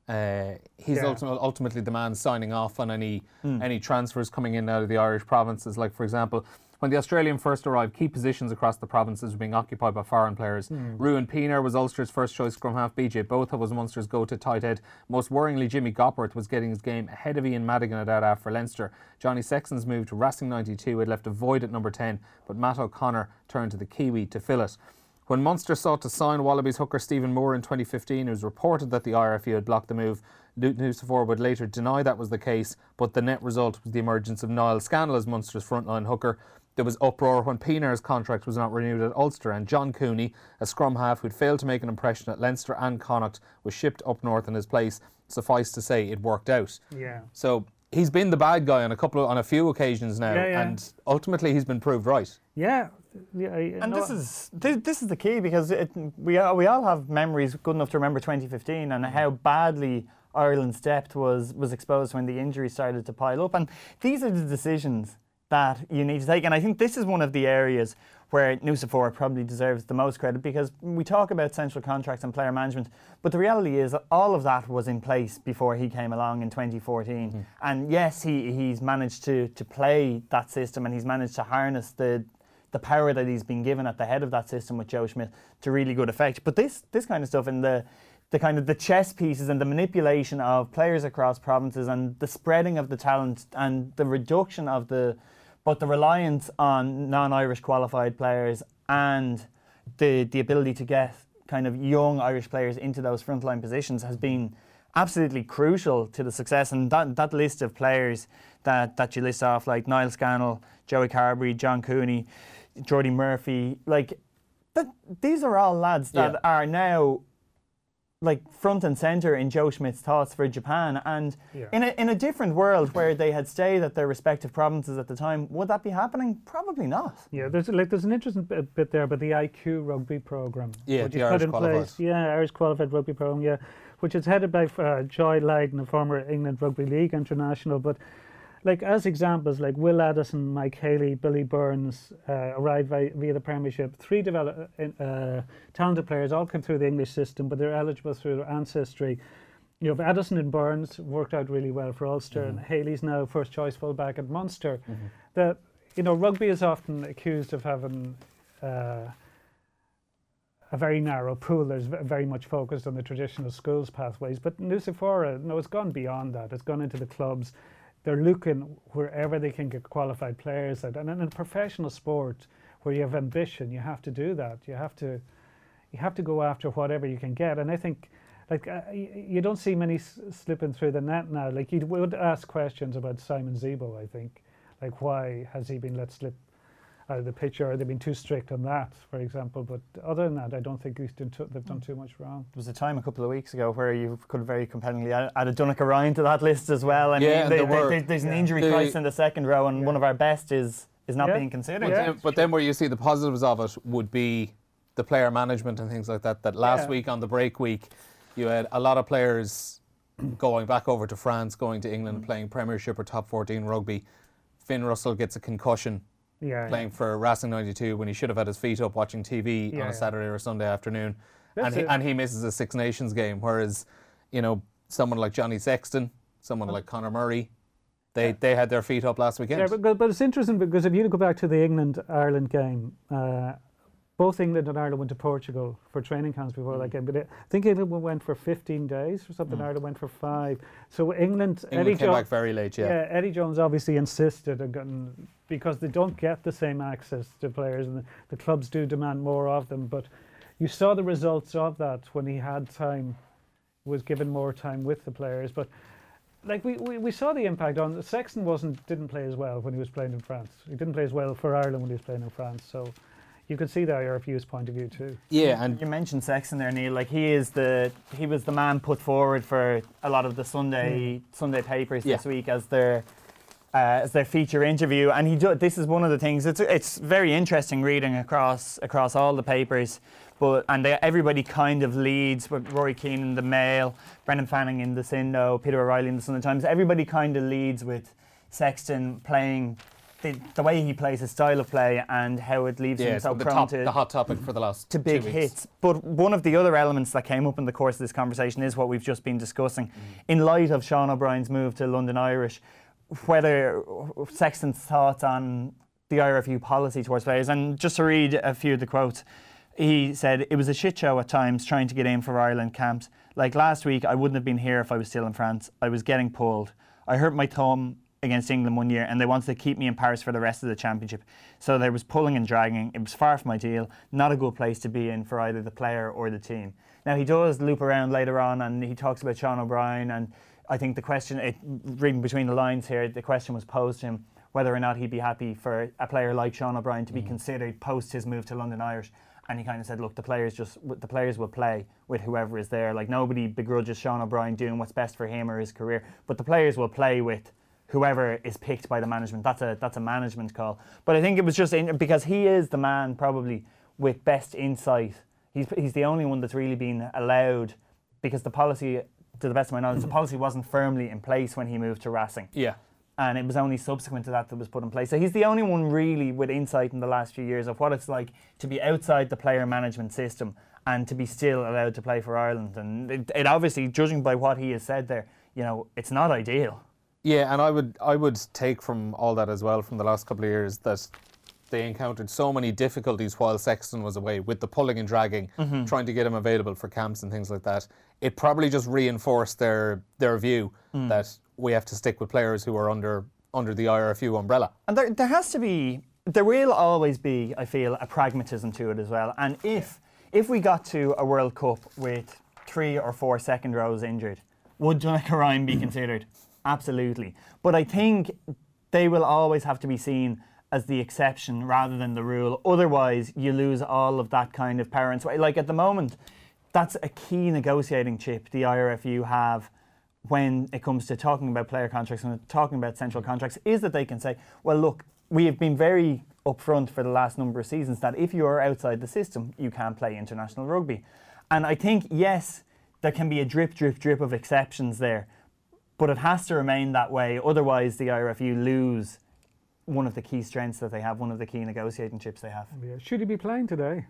He's ultimately the man signing off on any transfers coming in out of the Irish provinces. Like, for example, when the Australian first arrived, key positions across the provinces were being occupied by foreign players. Ruan Pienaar was Ulster's first choice scrum half. BJ Botha was Munster's go-to tight head. Most worryingly, Jimmy Gopperth was getting his game ahead of Ian Madigan at out for Leinster. Johnny Sexton's move to Racing 92 had left a void at number 10, but Matt O'Connor turned to the Kiwi to fill it. When Munster sought to sign Wallabies hooker Stephen Moore in 2015, it was reported that the IRFU had blocked the move. News Four would later deny that was the case, but the net result was the emergence of Niall Scannell as Munster's frontline hooker. There was uproar when Pienaar's contract was not renewed at Ulster, and John Cooney, a scrum half who'd failed to make an impression at Leinster and Connacht, was shipped up north in his place. Suffice to say, it worked out. Yeah. So he's been the bad guy on a few occasions now, and ultimately he's been proved right. Yeah. And this is the key, because we all have memories good enough to remember 2015 and how badly Ireland's depth was exposed when the injuries started to pile up. And these are the decisions that you need to take. And I think this is one of the areas where Nucifora probably deserves the most credit, because we talk about central contracts and player management, but the reality is that all of that was in place before he came along in 2014. And yes, he's managed to play that system, and he's managed to harness the power that he's been given at the head of that system with Joe Schmidt to really good effect. But this kind of stuff, in the kind of the chess pieces and the manipulation of players across provinces, and the spreading of the talent, and the reduction of the reliance on non-Irish qualified players, and the ability to get kind of young Irish players into those frontline positions has been absolutely crucial to the success. And that list of players that you list off, like Niall Scannell, Joey Carberry, John Cooney, Jordy Murphy, these are all lads that are now like front and centre in Joe Schmidt's thoughts for Japan. And in a different world where they had stayed at their respective provinces at the time, would that be happening? Probably not. Yeah, there's an interesting bit there about the IQ rugby programme. Yeah, the Irish qualified. Irish qualified rugby programme, which is headed by Joy Lagden, a former England Rugby League international. But like, as examples, like Will Addison, Mike Haley, Billy Burns arrived via the Premiership. 3 talented players all came through the English system, but they're eligible through their ancestry. You have Addison and Burns worked out really well for Ulster, and Haley's now first choice fullback at Munster. That, rugby is often accused of having a very narrow pool. There's very much focused on the traditional schools pathways, but Nucifora, it's gone beyond that. It's gone into the clubs. They're looking wherever they can get qualified players. And in a professional sport where you have ambition, you have to do that. You have to go after whatever you can get. And I think, you don't see many slipping through the net now. Like, you would ask questions about Simon Zebo, I think. Like, why has he been let slip out of the picture? Or they've been too strict on that, for example. But other than that, I don't think they've done too much wrong. There was a time a couple of weeks ago where you could very compellingly add Donnacha Ryan to that list as well. I mean, there's an injury crisis in the second row, and one of our best is not being considered. But then where you see the positives of it would be the player management and things like that. That last week on the break week, you had a lot of players going back over to France, going to England, playing Premiership or Top 14 rugby. Finn Russell gets a concussion. Playing for Racing 92 when he should have had his feet up watching TV on a Saturday or Sunday afternoon, and he misses a Six Nations game. Whereas, someone like Johnny Sexton, someone like Conor Murray, they had their feet up last weekend. Yeah, but it's interesting, because if you go back to the England-Ireland game, both England and Ireland went to Portugal for training camps before that game. But I think England went for 15 days or something. Ireland went for 5. So England came back very late, Yeah, Eddie Jones obviously insisted on getting, because they don't get the same access to players, and the clubs do demand more of them. But you saw the results of that when he had time, was given more time with the players. But like we saw the impact on Sexton didn't play as well when he was playing in France. He didn't play as well for Ireland when he was playing in France. So you could see the IRFU's point of view too. Yeah, and you mentioned Sexton there, Neil. Like he was the man put forward for a lot of the Sunday papers this week as their feature interview, and this is one of the things. It's very interesting reading across all the papers, everybody kind of leads with Rory Keane in the Mail, Brendan Fanning in the Sindo, Peter O'Reilly in the Sunday Times. Everybody kind of leads with Sexton playing. The way he plays, his style of play, and how it leaves him so prone to the hot topic for the last to big 2 weeks. hits. But one of the other elements that came up in the course of this conversation is what we've just been discussing. In light of Sean O'Brien's move to London Irish, whether Sexton's thoughts on the IRFU policy towards players, and just to read a few of the quotes, he said, "It was a shit show at times trying to get in for Ireland camps. Like last week, I wouldn't have been here if I was still in France. I was getting pulled. I hurt my thumb against England one year, and they wanted to keep me in Paris for the rest of the championship. So there was pulling and dragging. It was far from ideal. Not a good place to be in for either the player or the team." Now he does loop around later on, and he talks about Sean O'Brien, and I think the question, reading between the lines here, the question was posed to him whether or not he'd be happy for a player like Sean O'Brien to be considered post his move to London Irish. And he kind of said, look, the players will play with whoever is there. Like nobody begrudges Sean O'Brien doing what's best for him or his career, but the players will play with whoever is picked by the management. That's a management call. But I think it was just because he is the man probably with best insight. He's the only one that's really been allowed, because the policy, to the best of my knowledge, the policy wasn't firmly in place when he moved to Racing. Yeah. And it was only subsequent to that was put in place. So he's the only one really with insight in the last few years of what it's like to be outside the player management system and to be still allowed to play for Ireland. And it obviously, judging by what he has said there, it's not ideal. Yeah, and I would take from all that as well from the last couple of years that they encountered so many difficulties while Sexton was away with the pulling and dragging, trying to get him available for camps and things like that. It probably just reinforced their view that we have to stick with players who are under the IRFU umbrella. And there will always be, I feel, a pragmatism to it as well. And if we got to a World Cup with 3 or 4 second rows injured, would Donnacha Ryan be considered? Absolutely. But I think they will always have to be seen as the exception rather than the rule. Otherwise, you lose all of that kind of power and sway. Like at the moment, that's a key negotiating chip the IRFU have when it comes to talking about player contracts and talking about central contracts, is that they can say, well, look, we have been very upfront for the last number of seasons that if you are outside the system, you can't play international rugby. And I think, yes, there can be a drip of exceptions there, but it has to remain that way. Otherwise, the IRFU lose one of the key strengths that they have, one of the key negotiating chips they have. Yeah. Should he be playing today?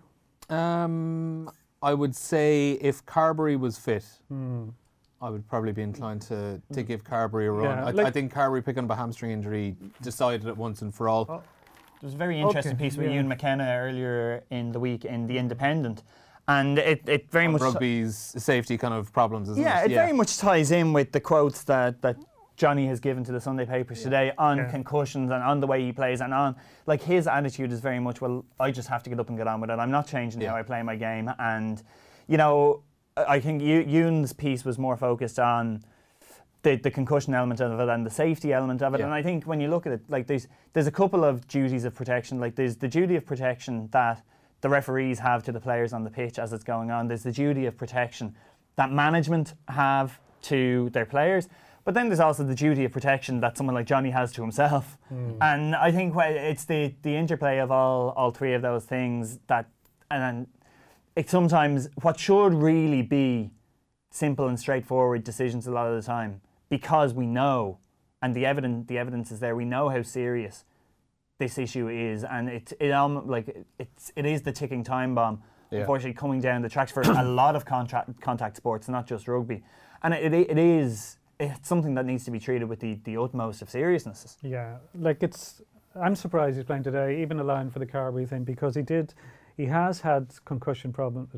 I would say if Carbery was fit, I would probably be inclined to give Carbery a run. Yeah, I think Carbery picking up a hamstring injury decided it once and for all. There was a very interesting piece with Ewan McKenna earlier in the week in The Independent, and it very much rugby's safety kind of problems, isn't it? Yeah, it very much ties in with the quotes that Johnny has given to the Sunday papers today on concussions and on the way he plays and on, like, his attitude is very much, well, I just have to get up and get on with it. I'm not changing how I play my game. And, I think Ewan's piece was more focused on the concussion element of it and the safety element of it. Yeah. And I think when you look at it, like, there's a couple of duties of protection. Like, there's the duty of protection that the referees have to the players on the pitch as it's going on. There's the duty of protection that management have to their players. But then there's also the duty of protection that someone like Johnny has to himself. And I think it's the interplay of all three of those things that, and it's sometimes what should really be simple and straightforward decisions a lot of the time, because we know, and the evidence is there, we know how serious this issue is, and it is the ticking time bomb, unfortunately, coming down the tracks for a lot of contact sports, not just rugby. And it's something that needs to be treated with the utmost of seriousness. Yeah, I'm surprised he's playing today, even allowing for the Carbery thing, because he He has had concussion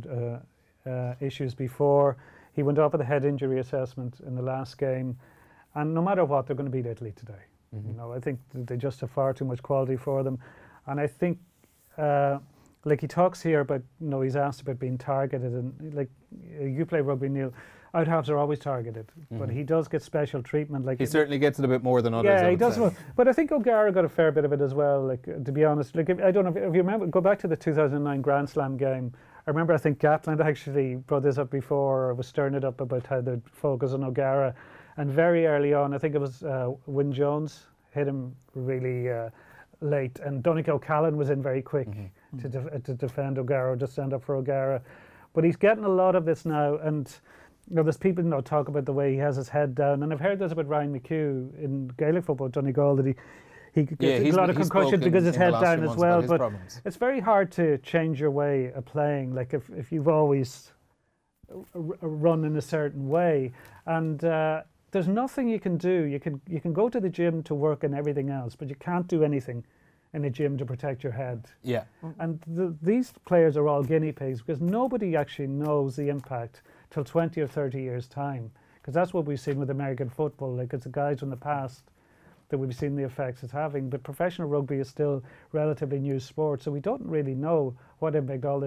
issues before. He went up with a head injury assessment in the last game, and no matter what, they're going to beat Italy today. You know, I think they just have far too much quality for them, and I think, like he talks here about, you know, he's asked about being targeted, and like you play rugby, Neil. Out halves are always targeted, but he does get special treatment. Like he certainly gets it a bit more than others. Yeah, he does. Well, but I think O'Gara got a fair bit of it as well. Like, to be honest, like I don't know if you remember. Go back to the 2009 Grand Slam game. I remember. I think Gatland actually brought this up before, or was stirring it up about how they'd focus on O'Gara. And very early on, I think it was Wyn Jones hit him really late, and Donegal O'Callaghan was in very quick to defend O'Gara, to stand up for O'Gara. But he's getting a lot of this now, and you know, there's people, you know, talk about the way he has his head down, and I've heard this about Ryan McHugh in Gaelic football, Donegal, that he gets a lot of concussions because his head down as well. But it's very hard to change your way of playing. Like if you've always run in a certain way, and there's nothing you can do. You can go to the gym to work and everything else, but you can't do anything in a gym to protect your head. Yeah. And these players are all guinea pigs, because nobody actually knows the impact till 20 or 30 years' time. Because that's what we've seen with American football. Like, it's the guys from the past that we've seen the effects it's having. But professional rugby is still relatively new sport, so we don't really know what impact all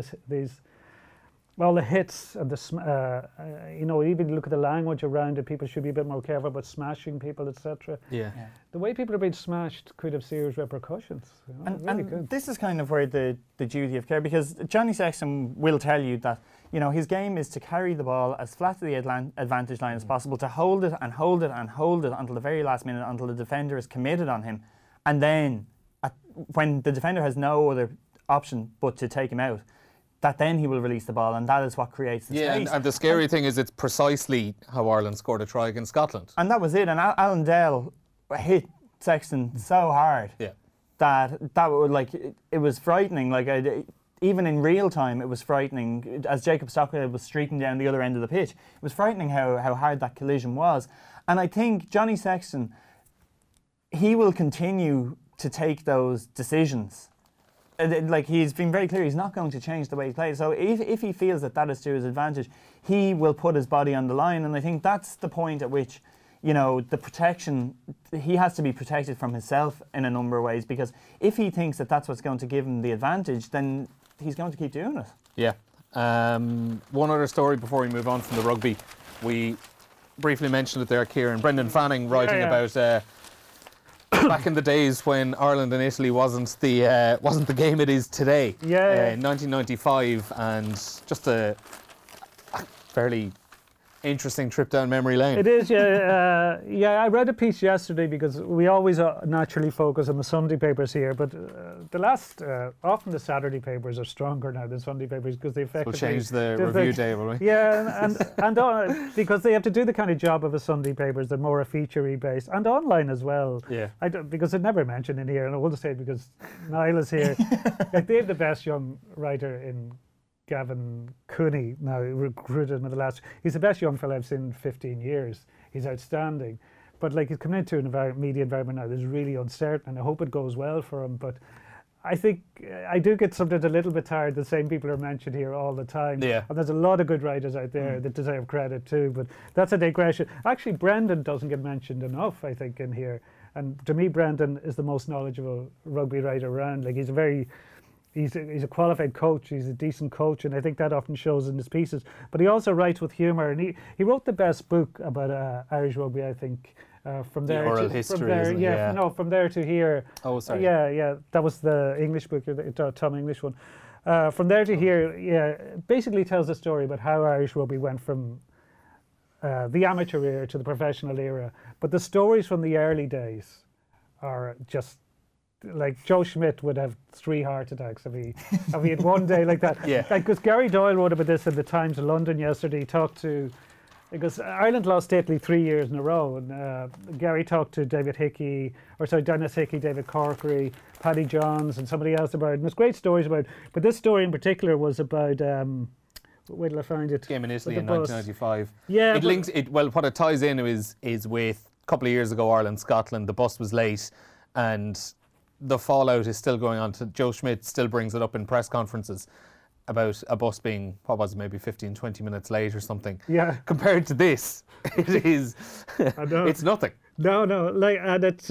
the hits and you know, even look at the language around it. People should be a bit more careful about smashing people, etc. Yeah. The way people are being smashed could have serious repercussions. You know? And this is kind of where the duty of care, because Johnny Sexton will tell you that, you know, his game is to carry the ball as flat to the advantage line as possible, to hold it and hold it and hold it until the very last minute, until the defender is committed on him, and then when the defender has no other option but to take him out, that then he will release the ball, and that is what creates the space. And the scary thing is it's precisely how Ireland scored a try against Scotland. And that was it. And Alan Dell hit Sexton so hard that it was frightening. Like, even in real time, it was frightening. As Jacob Stockwell was streaking down the other end of the pitch, it was frightening how hard that collision was. And I think Johnny Sexton, he will continue to take those decisions. Like, he's been very clear, he's not going to change the way he plays. So if he feels that is to his advantage, he will put his body on the line. And I think that's the point at which, you know, the protection, he has to be protected from himself in a number of ways, because if he thinks that that's what's going to give him the advantage, then he's going to keep doing it. Yeah. One other story before we move on from the rugby. We briefly mentioned it there, Kieran. Brendan Fanning writing about back in the days when Ireland and Italy wasn't the game it is today. In 1995, and just a fairly interesting trip down memory lane. It is, yeah. I read a piece yesterday, because we always naturally focus on the Sunday papers here, but often the Saturday papers are stronger now than Sunday papers, because they effectively... We'll change the review day, will we? Yeah, and because they have to do the kind of job of the Sunday papers, they're more a feature-y based, and online as well. Yeah. Because it's never mentioned in here, and I will say it because Niall is here. Like, they have the best young writer in Gavin Cooney, now recruited him in the last... He's the best young fellow I've seen in 15 years. He's outstanding. But like, he's coming into an media environment now that's really uncertain, and I hope it goes well for him. But I think I do get sometimes a little bit tired. The same people are mentioned here all the time. Yeah. And there's a lot of good writers out there that deserve credit too. But that's a digression. Actually, Brendan doesn't get mentioned enough, I think, in here. And to me, Brendan is the most knowledgeable rugby writer around. Like, He's a qualified coach, he's a decent coach, and I think that often shows in his pieces. But he also writes with humour, and he wrote the best book about Irish rugby, I think. From there, the oral history, from there, from there to here. Oh, sorry. Yeah, that was the English book, the Tom English one. From there to here, basically tells the story about how Irish rugby went from the amateur era to the professional era. But the stories from the early days are just... Like, Joe Schmidt would have 3 heart attacks if he had one day like that. Yeah. Because Gary Doyle wrote about this in the Times of London yesterday. He talked to... Because Ireland lost Italy 3 years in a row. And Gary talked to Dennis Hickey, David Corkery, Paddy Johns, and somebody else about it. And there's great stories about it. But this story in particular was about... where did I find it? Game in Italy in 1995. Yeah. What it ties in is with a couple of years ago, Ireland-Scotland. The bus was late, and the fallout is still going on. Joe Schmidt still brings it up in press conferences about a bus being, what was it, maybe 15, 20 minutes late or something. Yeah. Compared to this, it is, it's nothing. No, like, and it's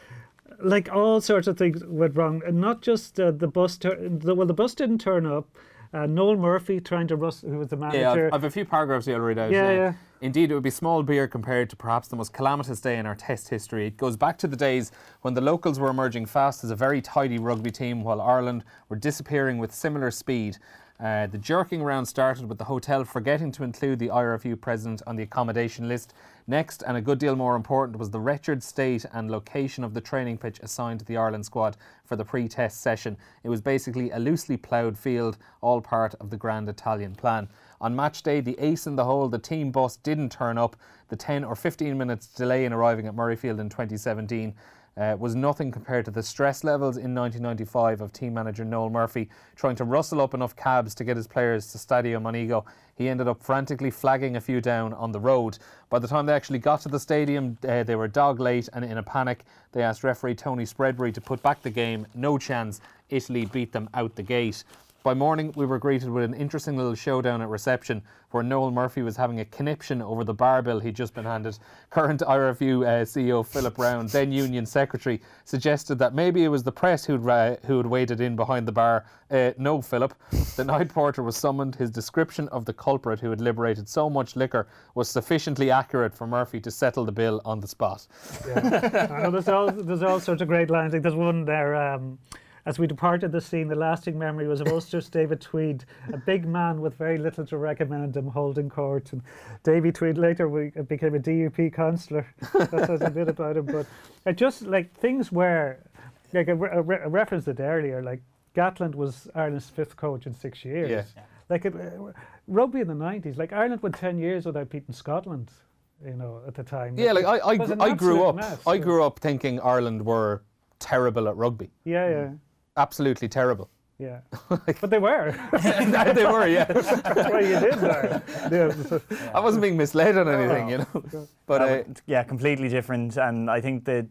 like all sorts of things went wrong, and not just the bus. The bus didn't turn up. Noel Murphy trying to who was the manager. Yeah, I've a few paragraphs here to read out. Yeah. Indeed, it would be small beer compared to perhaps the most calamitous day in our Test history. It goes back to the days when the locals were emerging fast as a very tidy rugby team, while Ireland were disappearing with similar speed. The jerking around started with the hotel forgetting to include the IRFU president on the accommodation list. Next, and a good deal more important, was the wretched state and location of the training pitch assigned to the Ireland squad for the pre-test session. It was basically a loosely ploughed field, all part of the grand Italian plan. On match day, the ace in the hole, the team bus didn't turn up. The 10 or 15 minutes delay in arriving at Murrayfield in 2017 was nothing compared to the stress levels in 1995 of team manager Noel Murphy trying to rustle up enough cabs to get his players to Stadio Monego. He ended up frantically flagging a few down on the road. By the time they actually got to the stadium, they were dog late, and in a panic, they asked referee Tony Spreadbury to put back the game. No chance. Italy beat them out the gate. By morning, we were greeted with an interesting little showdown at reception where Noel Murphy was having a conniption over the bar bill he'd just been handed. Current IRFU CEO Philip Brown, then Union Secretary, suggested that maybe it was the press who'd waited in behind the bar. No, Philip. The night porter was summoned. His description of the culprit who had liberated so much liquor was sufficiently accurate for Murphy to settle the bill on the spot. Yeah. I know there's all sorts of great lines. Like there's one there. As we departed the scene, the lasting memory was of Ulster's David Tweed, a big man with very little to recommend him holding court. And Davy Tweed later became a DUP councillor. That says a bit about him. But it just, like, things were, like I referenced it earlier, like Gatland was Ireland's 5th coach in 6 years. Yeah. Like rugby in the 90s, like Ireland went 10 years without beating Scotland, you know, at the time. Yeah, like I grew up. Mess, I grew up thinking Ireland were terrible at rugby. Yeah. Absolutely terrible. Yeah, but they were. They were, yeah. That's why you did there. Yeah. I wasn't being misled on anything, you know. But yeah, completely different. And I think the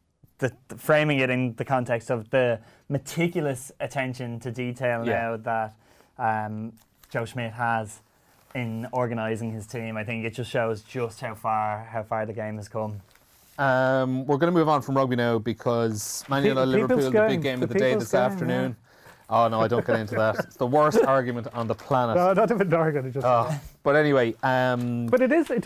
framing it in the context of the meticulous attention to detail now that Joe Schmidt has in organising his team, I think it just shows just how far the game has come. We're going to move on from rugby now because Man United Liverpool, the big game of the day this afternoon. Yeah. Oh no, I don't get into that. It's the worst argument on the planet. No, not even argument. Just. But anyway, but it is.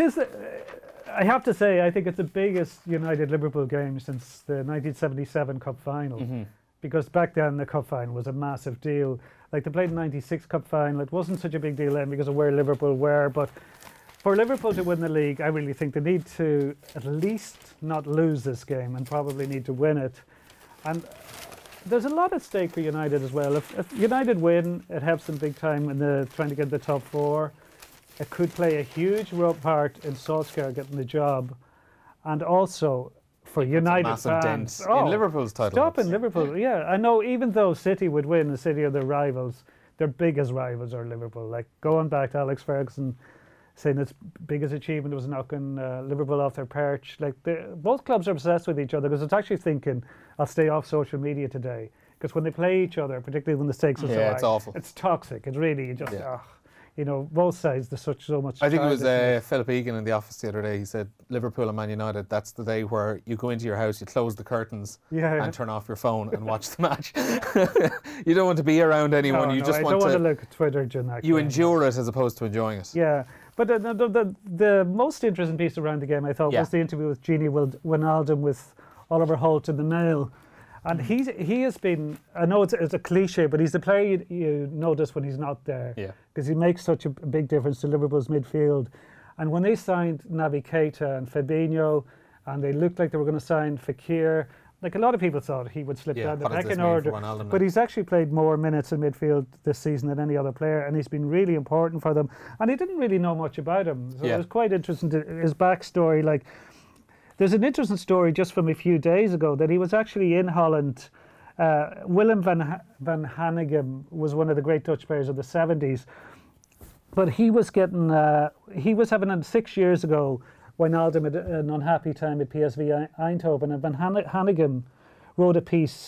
I have to say, I think it's the biggest United Liverpool game since the 1977 Cup Final, because back then the Cup Final was a massive deal. Like they played the '96 Cup Final, it wasn't such a big deal then because of where Liverpool were, but. For Liverpool to win the league, I really think they need to at least not lose this game and probably need to win it. And there's a lot at stake for United as well. If United win, it helps them big time in trying to get the top 4. It could play a huge part in Solskjaer getting the job. And also for United massive fans. Dent in Liverpool's title. Stop in Liverpool, yeah. I know even though City would win, the City are their rivals, their biggest rivals are Liverpool. Like going back to Alex Ferguson saying its biggest achievement was knocking Liverpool off their perch. Like both clubs are obsessed with each other because it's actually thinking, I'll stay off social media today. Because when they play each other, particularly when the stakes are so high, it's awful. It's toxic. It's really just, you know, both sides, there's so much. I think it was Philip Egan in the office the other day. He said, Liverpool and Man United, that's the day where you go into your house, you close the curtains and turn off your phone and watch the match. You don't want to be around anyone. I don't want to look at Twitter during that. You endure it as opposed to enjoying it. Yeah. But the most interesting piece around the game, I thought, was the interview with Gini Wijnaldum with Oliver Holt in the Mail. And he has been, I know it's a cliche, but he's the player you notice when he's not there. Because he makes such a big difference to Liverpool's midfield. And when they signed Naby Keita and Fabinho, and they looked like they were going to sign Fekir, like a lot of people thought he would slip down the pecking order. But he's actually played more minutes in midfield this season than any other player, and he's been really important for them. And he didn't really know much about him. So it was quite interesting, his backstory. Like, there's an interesting story just from a few days ago that he was actually in Holland. Willem van Hanegem was one of the great Dutch players of the 70s. But he was having 6 years ago, Wijnaldum had an unhappy time at PSV Eindhoven, and Van Hanegem wrote a piece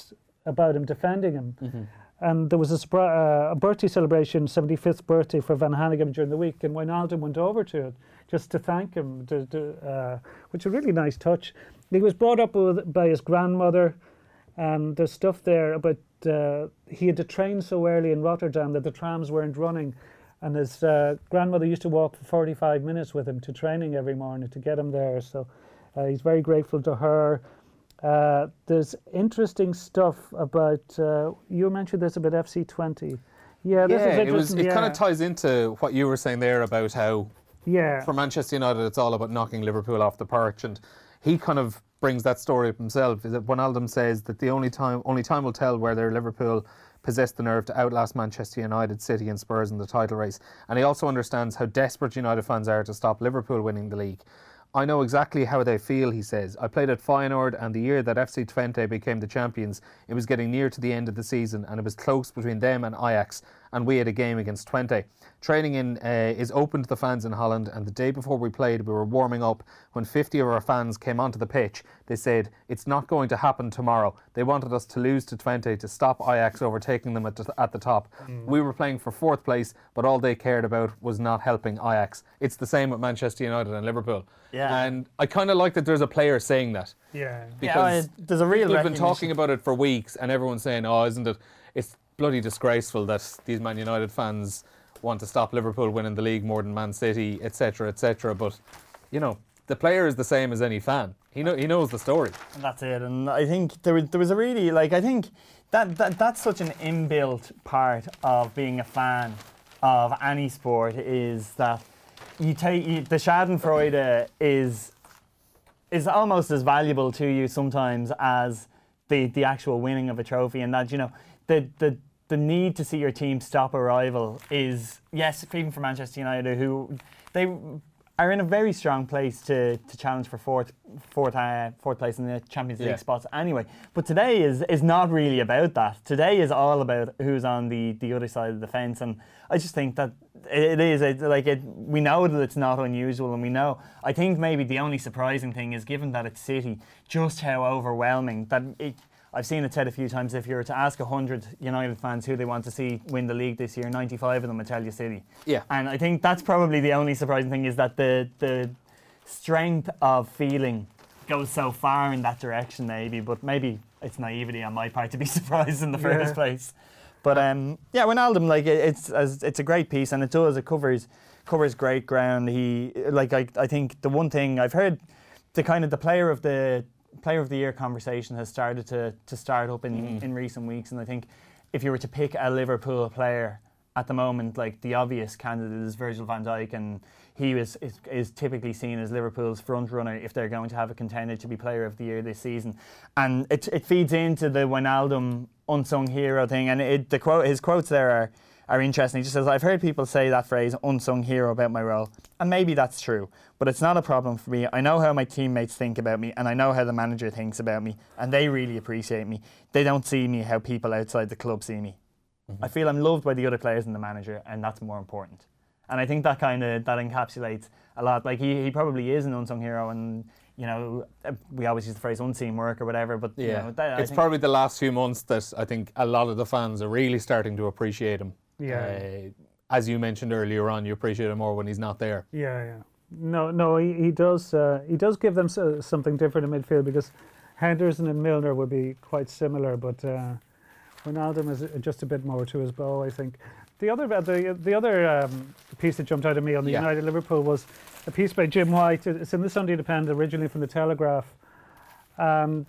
about him, defending him. And there was a birthday celebration, 75th birthday for Van Hanegem during the week, and Wijnaldum went over to it just to thank him, which is a really nice touch. He was brought up by his grandmother, and there's stuff there about he had to train so early in Rotterdam that the trams weren't running, and his grandmother used to walk for 45 minutes with him to training every morning to get him there. So he's very grateful to her. There's interesting stuff about, you mentioned this about FC20. Yeah, this is interesting. It kind of ties into what you were saying there about how for Manchester United it's all about knocking Liverpool off the perch, and he kind of brings that story up himself. Is that Wijnaldum says that the only time will tell whether Liverpool possessed the nerve to outlast Manchester United, City and Spurs in the title race, and he also understands how desperate United fans are to stop Liverpool winning the league. I know exactly how they feel, he says. I played at Feyenoord, and the year that FC Twente became the champions, it was getting near to the end of the season, and it was close between them and Ajax, and we had a game against Twente. Training is open to the fans in Holland, and the day before we played, we were warming up. When 50 of our fans came onto the pitch, they said, "It's not going to happen tomorrow." They wanted us to lose to Twente to stop Ajax overtaking them at the top. We were playing for 4th place, but all they cared about was not helping Ajax. It's the same with Manchester United and Liverpool. Yeah. And I kind of like that there's a player saying that. Yeah. Because there's a real we've been recognition. talking about it for weeks, and everyone's saying, "Oh, isn't it? It's bloody disgraceful that these Man United fans want to stop Liverpool winning the league more than Man City, etc., etc." But you know, the player is the same as any fan. He knows the story. And that's it. And I think there was a really, like, I think that's such an inbuilt part of being a fan of any sport, is that the Schadenfreude is almost as valuable to you sometimes as the actual winning of a trophy, and that, you know, the need to see your team stop a rival is, yes, even for Manchester United, who they are in a very strong place to challenge for fourth place in the Champions League spots anyway. But today is not really about that. Today is all about who's on the other side of the fence, and I just think that we know that it's not unusual, and we know, I think maybe the only surprising thing is, given that it's City, just how overwhelming that it. I've seen it said a few times, if you were to ask 100 United fans who they want to see win the league this year, 95 of them would tell you City. Yeah. And I think that's probably the only surprising thing, is that the strength of feeling goes so far in that direction, maybe. But maybe it's naivety on my part to be surprised in the first place. But Wijnaldum, like, it's a great piece, and it covers great ground. I think the one thing I've heard, the player of the year conversation has started to start up in recent weeks, and I think if you were to pick a Liverpool player at the moment, like, the obvious candidate is Virgil van Dijk, and he is typically seen as Liverpool's front runner if they're going to have a contender to be player of the year this season. And it feeds into the Wijnaldum unsung hero thing, and his quotes there are interesting. He just says, "I've heard people say that phrase, unsung hero, about my role, and maybe that's true, but it's not a problem for me. I know how my teammates think about me, and I know how the manager thinks about me, and they really appreciate me. They don't see me how people outside the club see me. I feel I'm loved by the other players and the manager, and that's more important." And I think that encapsulates a lot. Like, he probably is an unsung hero, and, you know, we always use the phrase unseen work or whatever, but you know, it's probably the last few months that I think a lot of the fans are really starting to appreciate him. Yeah. As you mentioned earlier on, you appreciate him more when he's not there. Yeah. No, he does. He does give them something different in midfield, because Henderson and Milner would be quite similar, but Wijnaldum is just a bit more to his bow, I think. The other piece that jumped out at me on the United Liverpool was a piece by Jim White. It's in the Sunday Independent, originally from the Telegraph, and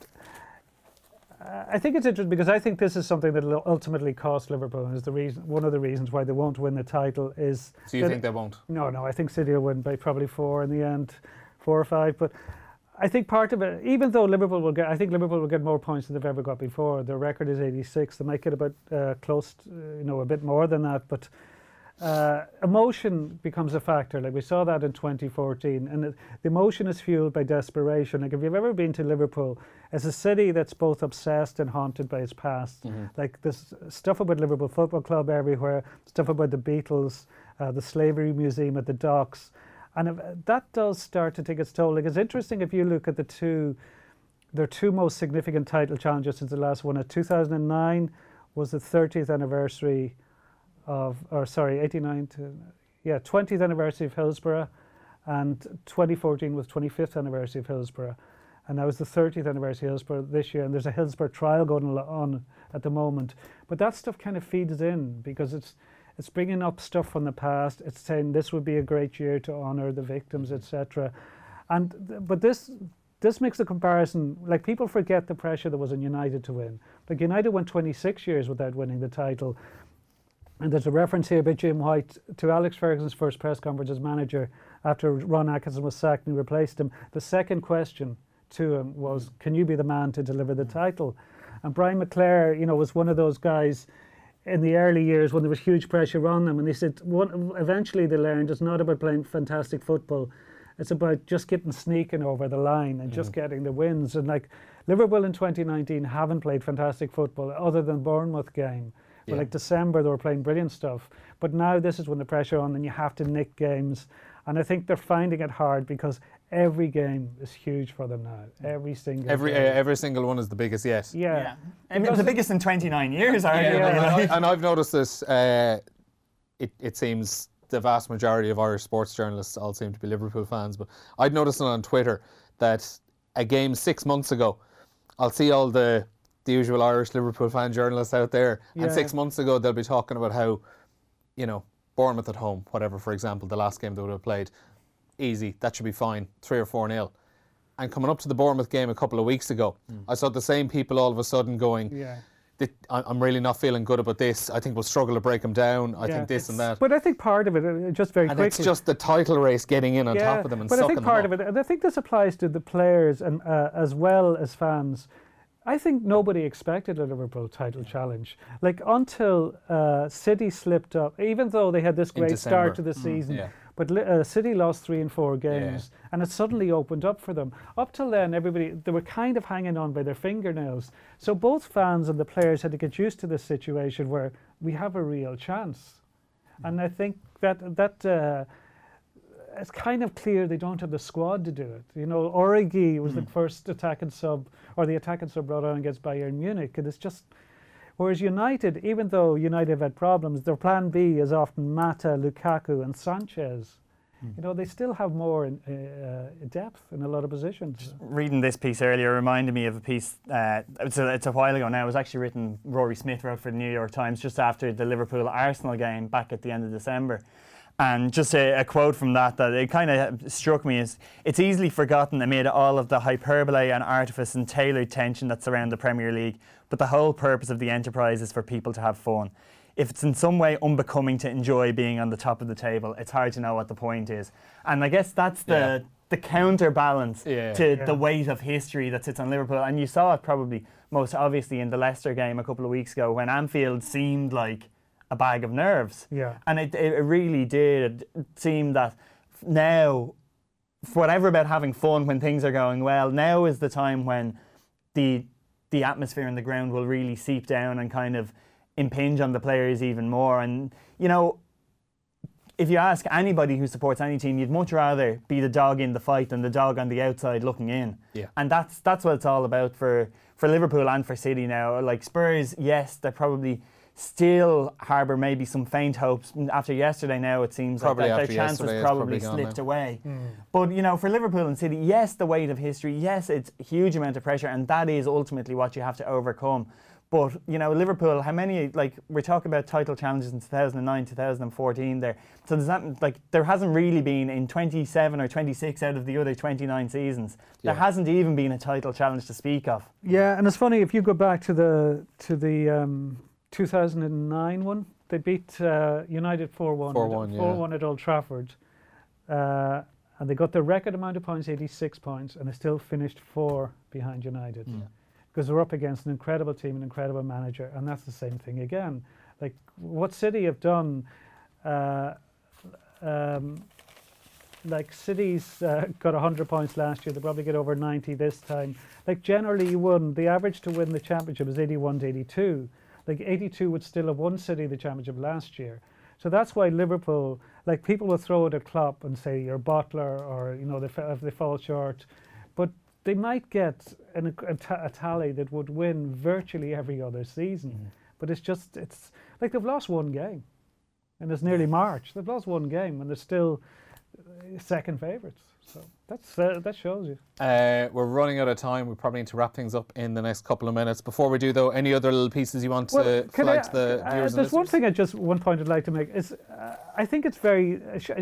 I think it's interesting because I think this is something that will ultimately cost Liverpool, and is one of the reasons why they won't win the title is. So you think they won't? No, I think City will win by probably 4 in the end, 4 or 5. But I think part of it, even though Liverpool will get more points than they've ever got before. Their record is 86. They might get about close, a bit more than that. But emotion becomes a factor. Like, we saw that in 2014, and the emotion is fueled by desperation. Like, if you've ever been to Liverpool, as a city that's both obsessed and haunted by its past, like, there's stuff about Liverpool Football Club everywhere, stuff about the Beatles, the Slavery Museum at the docks, and that does start to take its toll. Like, it's interesting if you look at the two their two most significant title challenges since the last one. 2009 was the 30th anniversary of, 20th anniversary of Hillsborough, and 2014 was 25th anniversary of Hillsborough. And that was the 30th anniversary of Hillsborough this year, and there's a Hillsborough trial going on at the moment. But that stuff kind of feeds in, because it's bringing up stuff from the past. It's saying this would be a great year to honour the victims, etc. But this makes the comparison, like, people forget the pressure that was on United to win. Like, United went 26 years without winning the title. And there's a reference here by Jim White to Alex Ferguson's first press conference as manager after Ron Atkinson was sacked and he replaced him. The second question to him was, can you be the man to deliver the title? And Brian McClare, was one of those guys in the early years when there was huge pressure on them, and they said eventually they learned it's not about playing fantastic football, it's about just sneaking over the line and just getting the wins. And like, Liverpool in 2019 haven't played fantastic football other than Bournemouth game. But like December they were playing brilliant stuff. But now this is when the pressure on and you have to nick games. And I think they're finding it hard because every game is huge for them now. Every single single one is the biggest yet. Yeah. I mean, the biggest in 29 years, arguably. Yeah. And I've noticed this. It seems the vast majority of Irish sports journalists all seem to be Liverpool fans. But I'd noticed it on Twitter that a game 6 months ago, I'll see all the usual Irish Liverpool fan journalists out there, and 6 months ago they'll be talking about how, Bournemouth at home, whatever, for example, the last game they would have played, easy, that should be fine, 3 or 4-0. And coming up to the Bournemouth game a couple of weeks ago, I saw the same people all of a sudden going, I'm really not feeling good about this. I think we'll struggle to break them down. I think this and that. But I think part of it, just very quickly, it's just the title race getting in on top of them and sucking them up. But I think part of it, and I think this applies to the players and as well as fans. I think nobody expected a Liverpool title challenge. Like, until City slipped up, even though they had this great start to the season, but City lost 3 and 4 games, and it suddenly opened up for them. Up till then, they were kind of hanging on by their fingernails. So both fans and the players had to get used to this situation where we have a real chance. And I think that it's kind of clear they don't have the squad to do it. Origi was the first attacking sub, or the attacking sub brought on against Bayern Munich, and it's just. Whereas United, even though United have had problems, their plan B is often Mata, Lukaku, and Sanchez. They still have more depth in a lot of positions. Just reading this piece earlier reminded me of a piece. It's a while ago now. It was actually written. Rory Smith wrote for the New York Times just after the Liverpool-Arsenal game back at the end of December. And just a quote from that it kind of struck me is, it's easily forgotten amid all of the hyperbole and artifice and tailored tension that surround the Premier League, but the whole purpose of the enterprise is for people to have fun. If it's in some way unbecoming to enjoy being on the top of the table, it's hard to know what the point is. And I guess that's the counterbalance to the weight of history that sits on Liverpool. And you saw it probably most obviously in the Leicester game a couple of weeks ago when Anfield seemed like a bag of nerves. Yeah. And it really did seem that now, whatever about having fun when things are going well, now is the time when the atmosphere on the ground will really seep down and kind of impinge on the players even more. And, if you ask anybody who supports any team, you'd much rather be the dog in the fight than the dog on the outside looking in. Yeah. And that's what it's all about for Liverpool and for City now. Like Spurs, yes, they're probably still harbour maybe some faint hopes. After yesterday now, it seems like their chances probably slipped away. But, for Liverpool and City, yes, the weight of history, yes, it's a huge amount of pressure, and that is ultimately what you have to overcome. But, Liverpool, how many, we're talking about title challenges in 2009, 2014 there. So does that, there hasn't really been in 27 or 26 out of the other 29 seasons. There hasn't even been a title challenge to speak of. Yeah, and it's funny, if you go back to the 2009 one, they beat United 4-1 at Old Trafford, and they got the record amount of points, 86 points, and they still finished 4 behind United because they're up against an incredible team, an incredible manager, and that's the same thing again. Like what City have done, City's got 100 points last year. They probably get over 90 this time. Generally you wouldn't. The average to win the championship is 81 to 82. 82 would still have won City the championship last year. So that's why Liverpool, people will throw it at Klopp and say you're Bottler or, if they fall short. But they might get a tally that would win virtually every other season. But it's like they've lost one game, and it's nearly March. They've lost one game, and they're still second favourites. So that shows you. We're running out of time. We probably need to wrap things up in the next couple of minutes. Before we do, though, any other little pieces you want to flag to the viewers? There's one point I'd like to make is I think it's very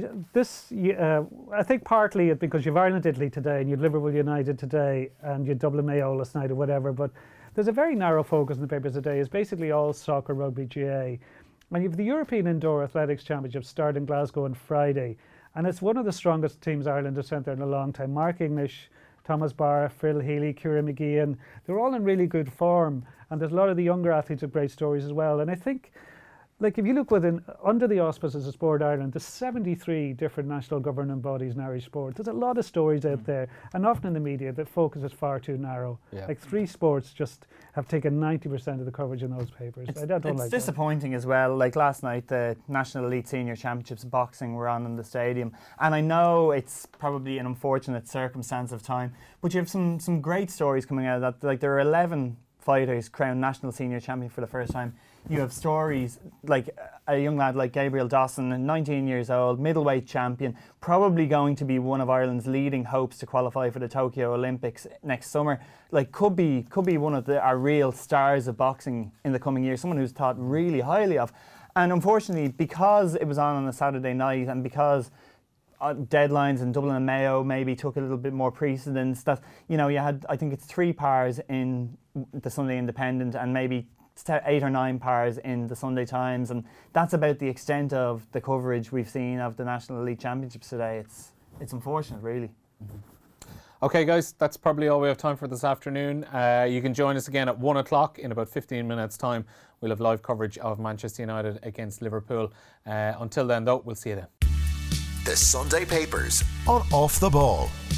I think partly it's because you've Ireland Italy today and you've Liverpool United today and you've Dublin Mayo last night or whatever, but there's a very narrow focus in the papers today. It's basically all soccer, rugby, GA, and you've the European Indoor Athletics Championships start in Glasgow on Friday. And it's one of the strongest teams Ireland has sent there in a long time. Mark English, Thomas Barr, Phil Healy, Ciara McGeehan, they're all in really good form. And there's a lot of the younger athletes with great stories as well. And I think, like, if you look under the auspices of Sport Ireland, there's 73 different national governing bodies in Irish sport. There's a lot of stories out there. And often in the media, the focus is far too narrow. Yeah. Like 3 sports just have taken 90% of the coverage in those papers. It's disappointing as well. Like last night, the National Elite Senior Championships of boxing were on in the stadium. And I know it's probably an unfortunate circumstance of time, but you have some great stories coming out of that. Like there are 11 fighters crowned national senior champion for the first time. You have stories like a young lad like Gabriel Dawson, 19 years old, middleweight champion, probably going to be one of Ireland's leading hopes to qualify for the Tokyo Olympics next summer. Like could be one of our real stars of boxing in the coming years, someone who's thought really highly of. And unfortunately, because it was on a Saturday night and because deadlines in Dublin and Mayo maybe took a little bit more precedence, that, you know, you had, I think it's 3 pars in the Sunday Independent and maybe 8 or 9 pars in the Sunday Times, and that's about the extent of the coverage we've seen of the National Elite Championships today. It's unfortunate, really. Okay, guys, that's probably all we have time for this afternoon. You can join us again at 1 o'clock in about 15 minutes' time. We'll have live coverage of Manchester United against Liverpool. Until then, though, we'll see you then. The Sunday Papers on Off the Ball.